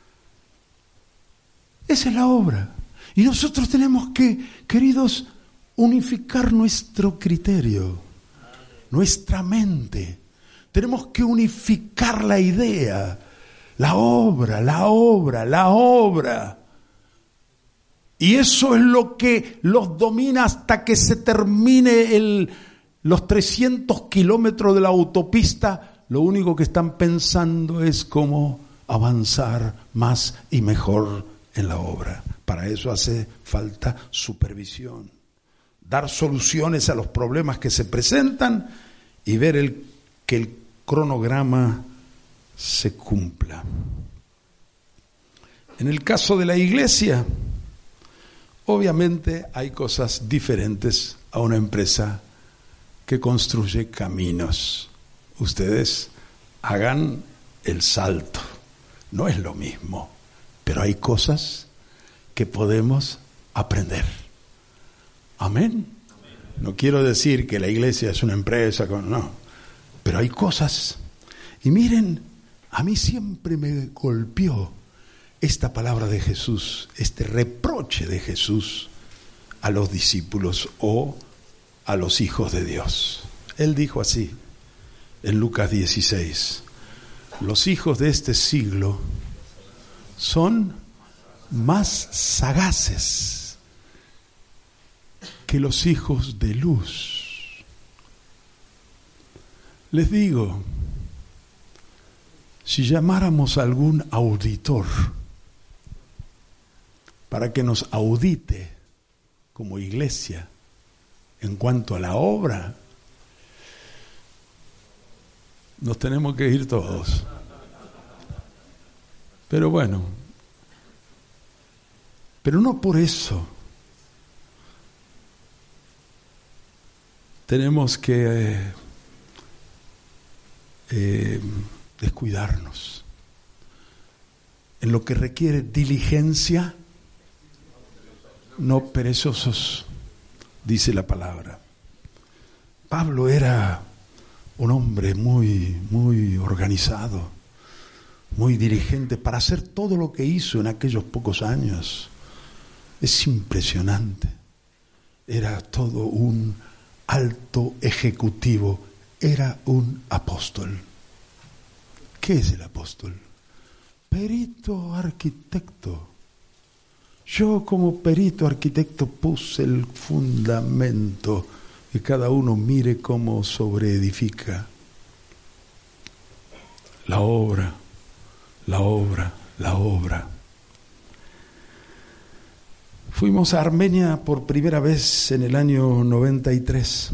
Esa es la obra. Y nosotros tenemos que, queridos, unificar nuestro criterio, nuestra mente. Tenemos que unificar la idea, la obra, la obra, la obra. Y eso es lo que los domina hasta que se termine el, los trescientos kilómetros de la autopista. Lo único que están pensando es cómo avanzar más y mejor en la obra. Para eso hace falta supervisión, dar soluciones a los problemas que se presentan y ver el, que el cronograma se cumpla. En el caso de la iglesia, obviamente hay cosas diferentes a una empresa que construye caminos. Ustedes hagan el salto, no es lo mismo, pero hay cosas que podemos aprender. Amén. No quiero decir que la iglesia es una empresa, no, pero hay cosas. Y miren, a mí siempre me golpeó esta palabra de Jesús, este reproche de Jesús a los discípulos o a los hijos de Dios. Él dijo así en Lucas dieciséis: los hijos de este siglo son más sagaces que los hijos de luz. Les digo, si llamáramos a algún auditor para que nos audite como iglesia en cuanto a la obra, nos tenemos que ir todos. Pero bueno, pero no por eso tenemos que eh, eh, descuidarnos. En lo que requiere diligencia, no perezosos, dice la palabra. Pablo era un hombre muy, muy organizado, muy diligente para hacer todo lo que hizo en aquellos pocos años. Es impresionante. Era todo un alto ejecutivo. Era un apóstol. ¿Qué es el apóstol? Perito arquitecto. Yo como perito arquitecto puse el fundamento, que cada uno mire cómo sobreedifica. La obra, la obra, la obra. Fuimos a Armenia por primera vez en el año noventa y tres.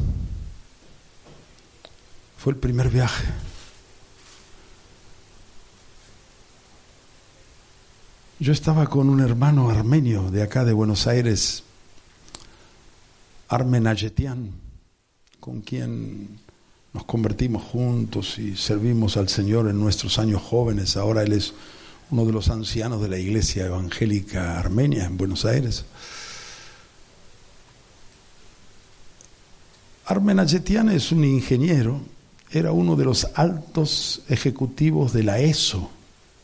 Fue el primer viaje. Yo estaba con un hermano armenio de acá de Buenos Aires, Armen Ayetian, con quien nos convertimos juntos y servimos al Señor en nuestros años jóvenes. Ahora él es uno de los ancianos de la Iglesia Evangélica Armenia en Buenos Aires. Armen Ayetian es un ingeniero, era uno de los altos ejecutivos de la E S O.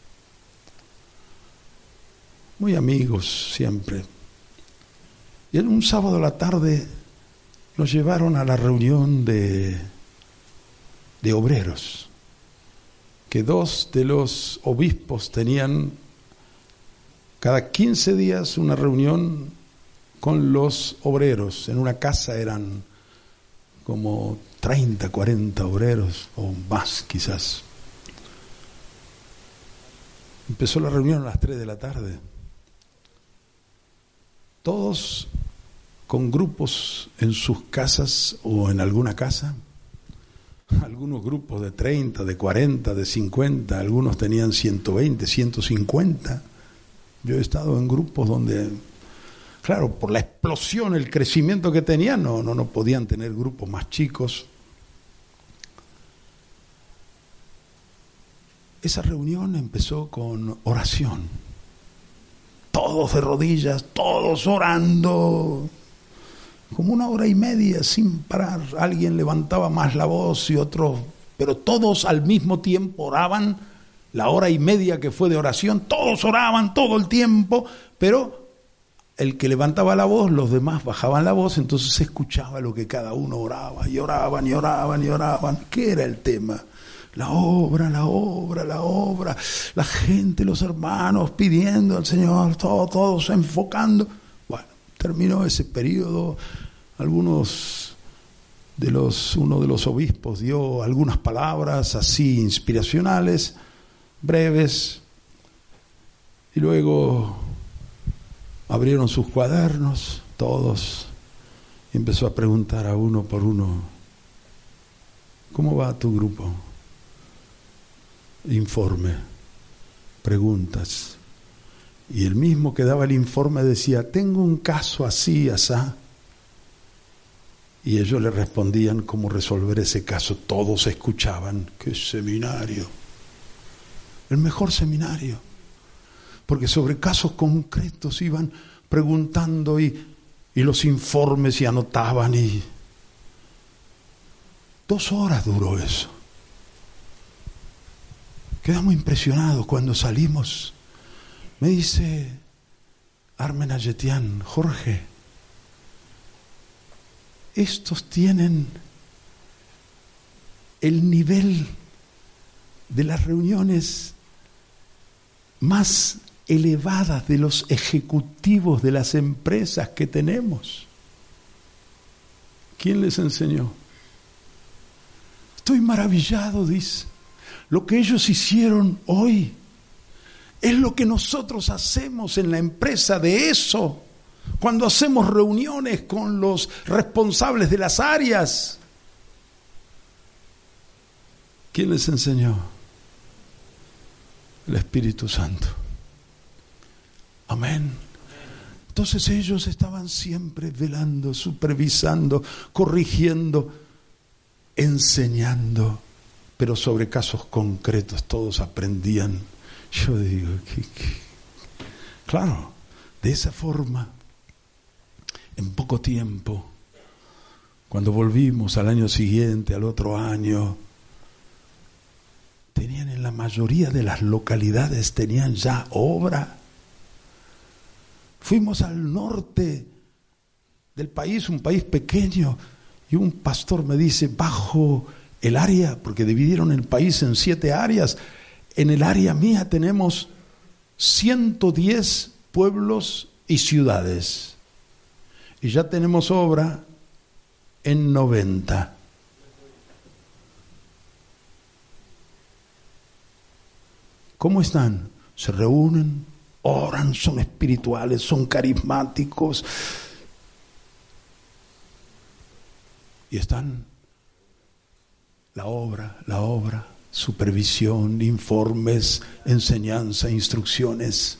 Muy amigos siempre. Y en un sábado a la tarde nos llevaron a la reunión de, de obreros, que dos de los obispos tenían cada quince días una reunión con los obreros. En una casa eran como treinta, cuarenta obreros o más quizás. Empezó la reunión a las tres de la tarde. Todos con grupos en sus casas o en alguna casa. Algunos grupos de treinta, de cuarenta, de cincuenta, algunos tenían ciento veinte, ciento cincuenta. Yo he estado en grupos donde, claro, por la explosión, el crecimiento que tenían, no, no, no podían tener grupos más chicos. Esa reunión empezó con oración. Todos de rodillas, todos orando, como una hora y media sin parar. Alguien levantaba más la voz y otros, pero todos al mismo tiempo oraban. La hora y media que fue de oración, todos oraban todo el tiempo, pero el que levantaba la voz, los demás bajaban la voz, entonces se escuchaba lo que cada uno oraba, y oraban, y oraban, y oraban. ¿Qué era el tema? La obra, la obra, la obra, la gente, los hermanos pidiendo al Señor, todo, todos enfocando. Bueno, terminó ese periodo. Algunos de los, uno de los obispos dio algunas palabras así inspiracionales, breves, y luego abrieron sus cuadernos, todos, y empezó a preguntar a uno por uno: ¿cómo va tu grupo? Informe, preguntas. Y el mismo que daba el informe decía: tengo un caso así, asá. Y ellos le respondían cómo resolver ese caso. Todos escuchaban. ¡Qué seminario! El mejor seminario. Porque sobre casos concretos iban preguntando y, y los informes y anotaban. Y dos horas duró eso. Quedamos impresionados cuando salimos. Me dice Armen Ayetian: Jorge, estos tienen el nivel de las reuniones más elevadas de los ejecutivos de las empresas que tenemos. ¿Quién les enseñó? Estoy maravillado, dice. Lo que ellos hicieron hoy es lo que nosotros hacemos en la empresa de eso, cuando hacemos reuniones con los responsables de las áreas. ¿Quién les enseñó? El Espíritu Santo. Amén. Entonces ellos estaban siempre velando, supervisando, corrigiendo, enseñando. Pero sobre casos concretos todos aprendían. Yo digo, ¿qué, qué? Claro, de esa forma, en poco tiempo, cuando volvimos al año siguiente, al otro año, tenían en la mayoría de las localidades, tenían ya obra. Fuimos al norte del país, un país pequeño, y un pastor me dice, bajo el área, porque dividieron el país en siete áreas, en el área mía tenemos ciento diez pueblos y ciudades, y ya tenemos obra en noventa. ¿Cómo están? Se reúnen, oran, son espirituales, son carismáticos. Y están la obra, la obra, supervisión, informes, enseñanza, instrucciones.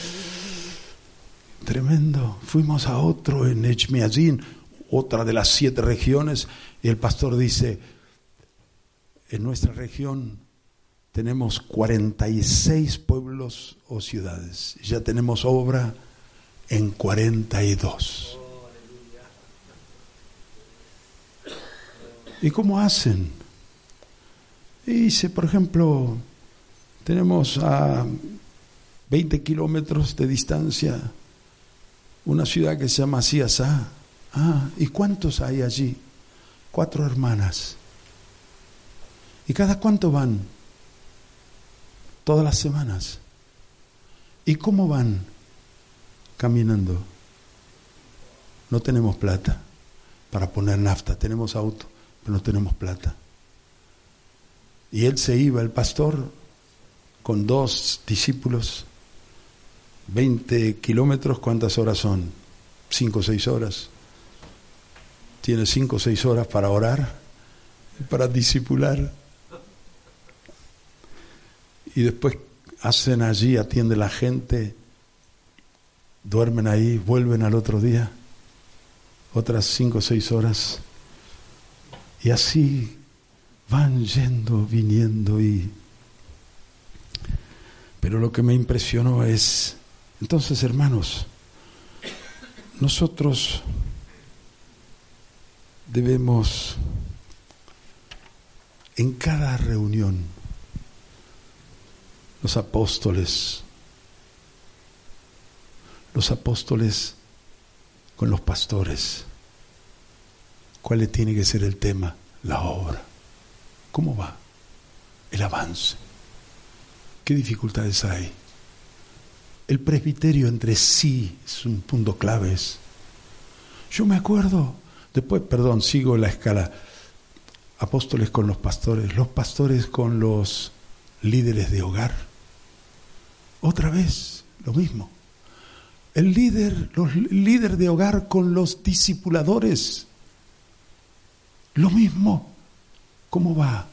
Tremendo. Fuimos a otro en Echmiadzin, otra de las siete regiones, y el pastor dice, en nuestra región tenemos cuarenta y seis pueblos o ciudades. Ya tenemos obra en cuarenta y dos. ¿Y cómo hacen? Y dice, por ejemplo, tenemos a veinte kilómetros de distancia una ciudad que se llama Ciasá. Ah, ¿y cuántos hay allí? Cuatro hermanas. ¿Y cada cuánto van? Todas las semanas. ¿Y cómo van? Caminando. No tenemos plata para poner nafta, tenemos auto, pero no tenemos plata. Y él se iba, el pastor, con dos discípulos, veinte kilómetros, ¿cuántas horas son? Cinco o seis horas. Tiene cinco o seis horas para orar y para discipular. Y después hacen allí, atiende la gente, duermen ahí, vuelven al otro día, otras cinco o seis horas. Y así van yendo, viniendo. y Pero lo que me impresionó es, entonces, hermanos, nosotros debemos, en cada reunión, los apóstoles, los apóstoles con los pastores, ¿cuál tiene que ser el tema? La obra. ¿Cómo va? El avance. ¿Qué dificultades hay? El presbiterio entre sí es un punto clave. Yo me acuerdo, después, perdón, sigo la escala. Apóstoles con los pastores, los pastores con los líderes de hogar. Otra vez, lo mismo. El líder, los el líder de hogar con los discipuladores. Lo mismo. ¿Cómo va?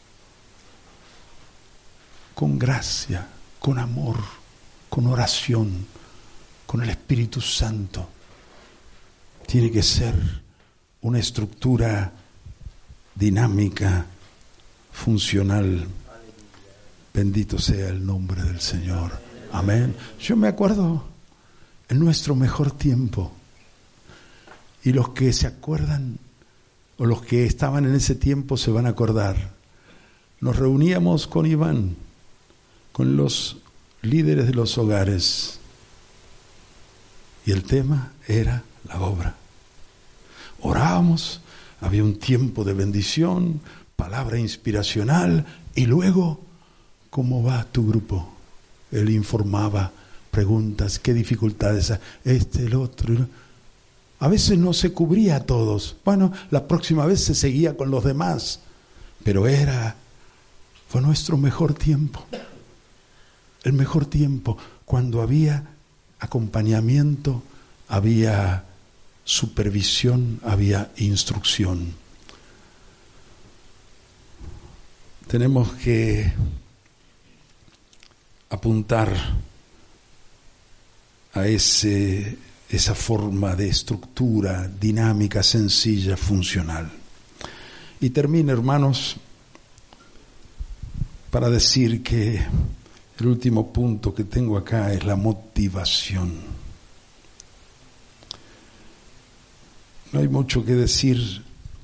Con gracia, con amor, con oración, con el Espíritu Santo. Tiene que ser una estructura dinámica, funcional. Bendito sea el nombre del Señor. Amén. Yo me acuerdo en nuestro mejor tiempo, y los que se acuerdan o los que estaban en ese tiempo se van a acordar. Nos reuníamos con Iván, con los líderes de los hogares, y el tema era la obra. Orábamos, había un tiempo de bendición, palabra inspiracional, y luego, ¿cómo va tu grupo? Él informaba, preguntas, qué dificultades hay, este, el otro. A veces no se cubría a todos. Bueno, la próxima vez se seguía con los demás, pero era, fue nuestro mejor tiempo. El mejor tiempo, cuando había acompañamiento, había supervisión, había instrucción. Tenemos que apuntar a ese, esa forma de estructura dinámica, sencilla, funcional. Y termino, hermanos, para decir que el último punto que tengo acá es la motivación. No hay mucho que decir,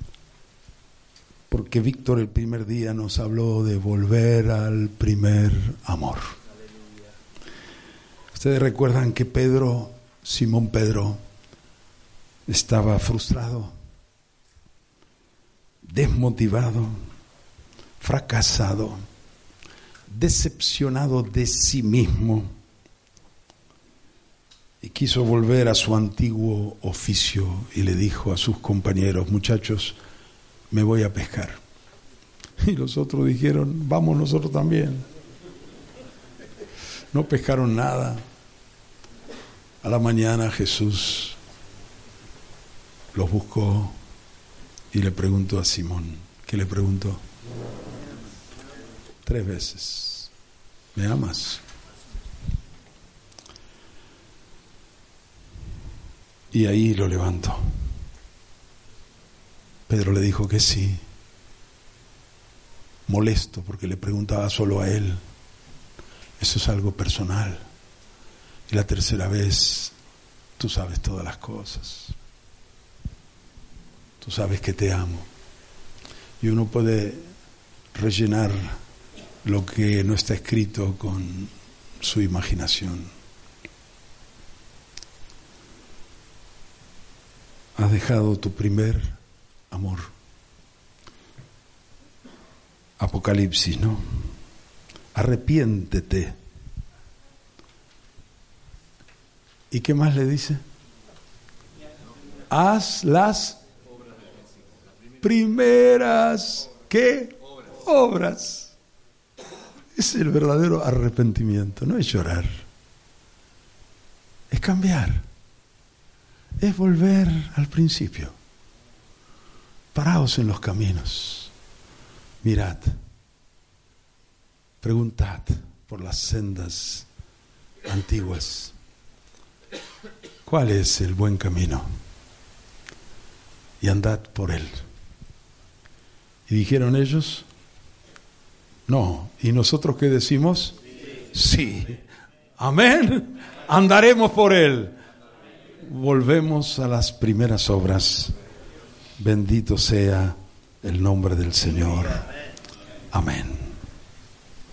porque Víctor el primer día nos habló de volver al primer amor. Ustedes recuerdan que Pedro Simón Pedro estaba frustrado, desmotivado, fracasado, decepcionado de sí mismo y quiso volver a su antiguo oficio y le dijo a sus compañeros: muchachos, me voy a pescar. Y los otros dijeron: vamos nosotros también. No pescaron nada. A la mañana Jesús los buscó y le preguntó a Simón. ¿Qué le preguntó? Tres veces: ¿me amas? Y ahí lo levantó. Pedro le dijo que sí, molesto porque le preguntaba solo a él. Eso es algo personal. Y la tercera vez: tú sabes todas las cosas. Tú sabes que te amo. Y uno puede rellenar lo que no está escrito con su imaginación. Has dejado tu primer amor. Apocalipsis, ¿no? Arrepiéntete. ¿Y qué más le dice? Haz las primeras, ¿qué? Obras. Es el verdadero arrepentimiento, no es llorar. Es cambiar. Es volver al principio. Paraos en los caminos. Mirad. Preguntad por las sendas antiguas. ¿Cuál es el buen camino? Y andad por él. ¿Y dijeron ellos? No. ¿Y nosotros qué decimos? Sí. Sí. Amén. Andaremos por él. Volvemos a las primeras obras. Bendito sea el nombre del Señor. Amén.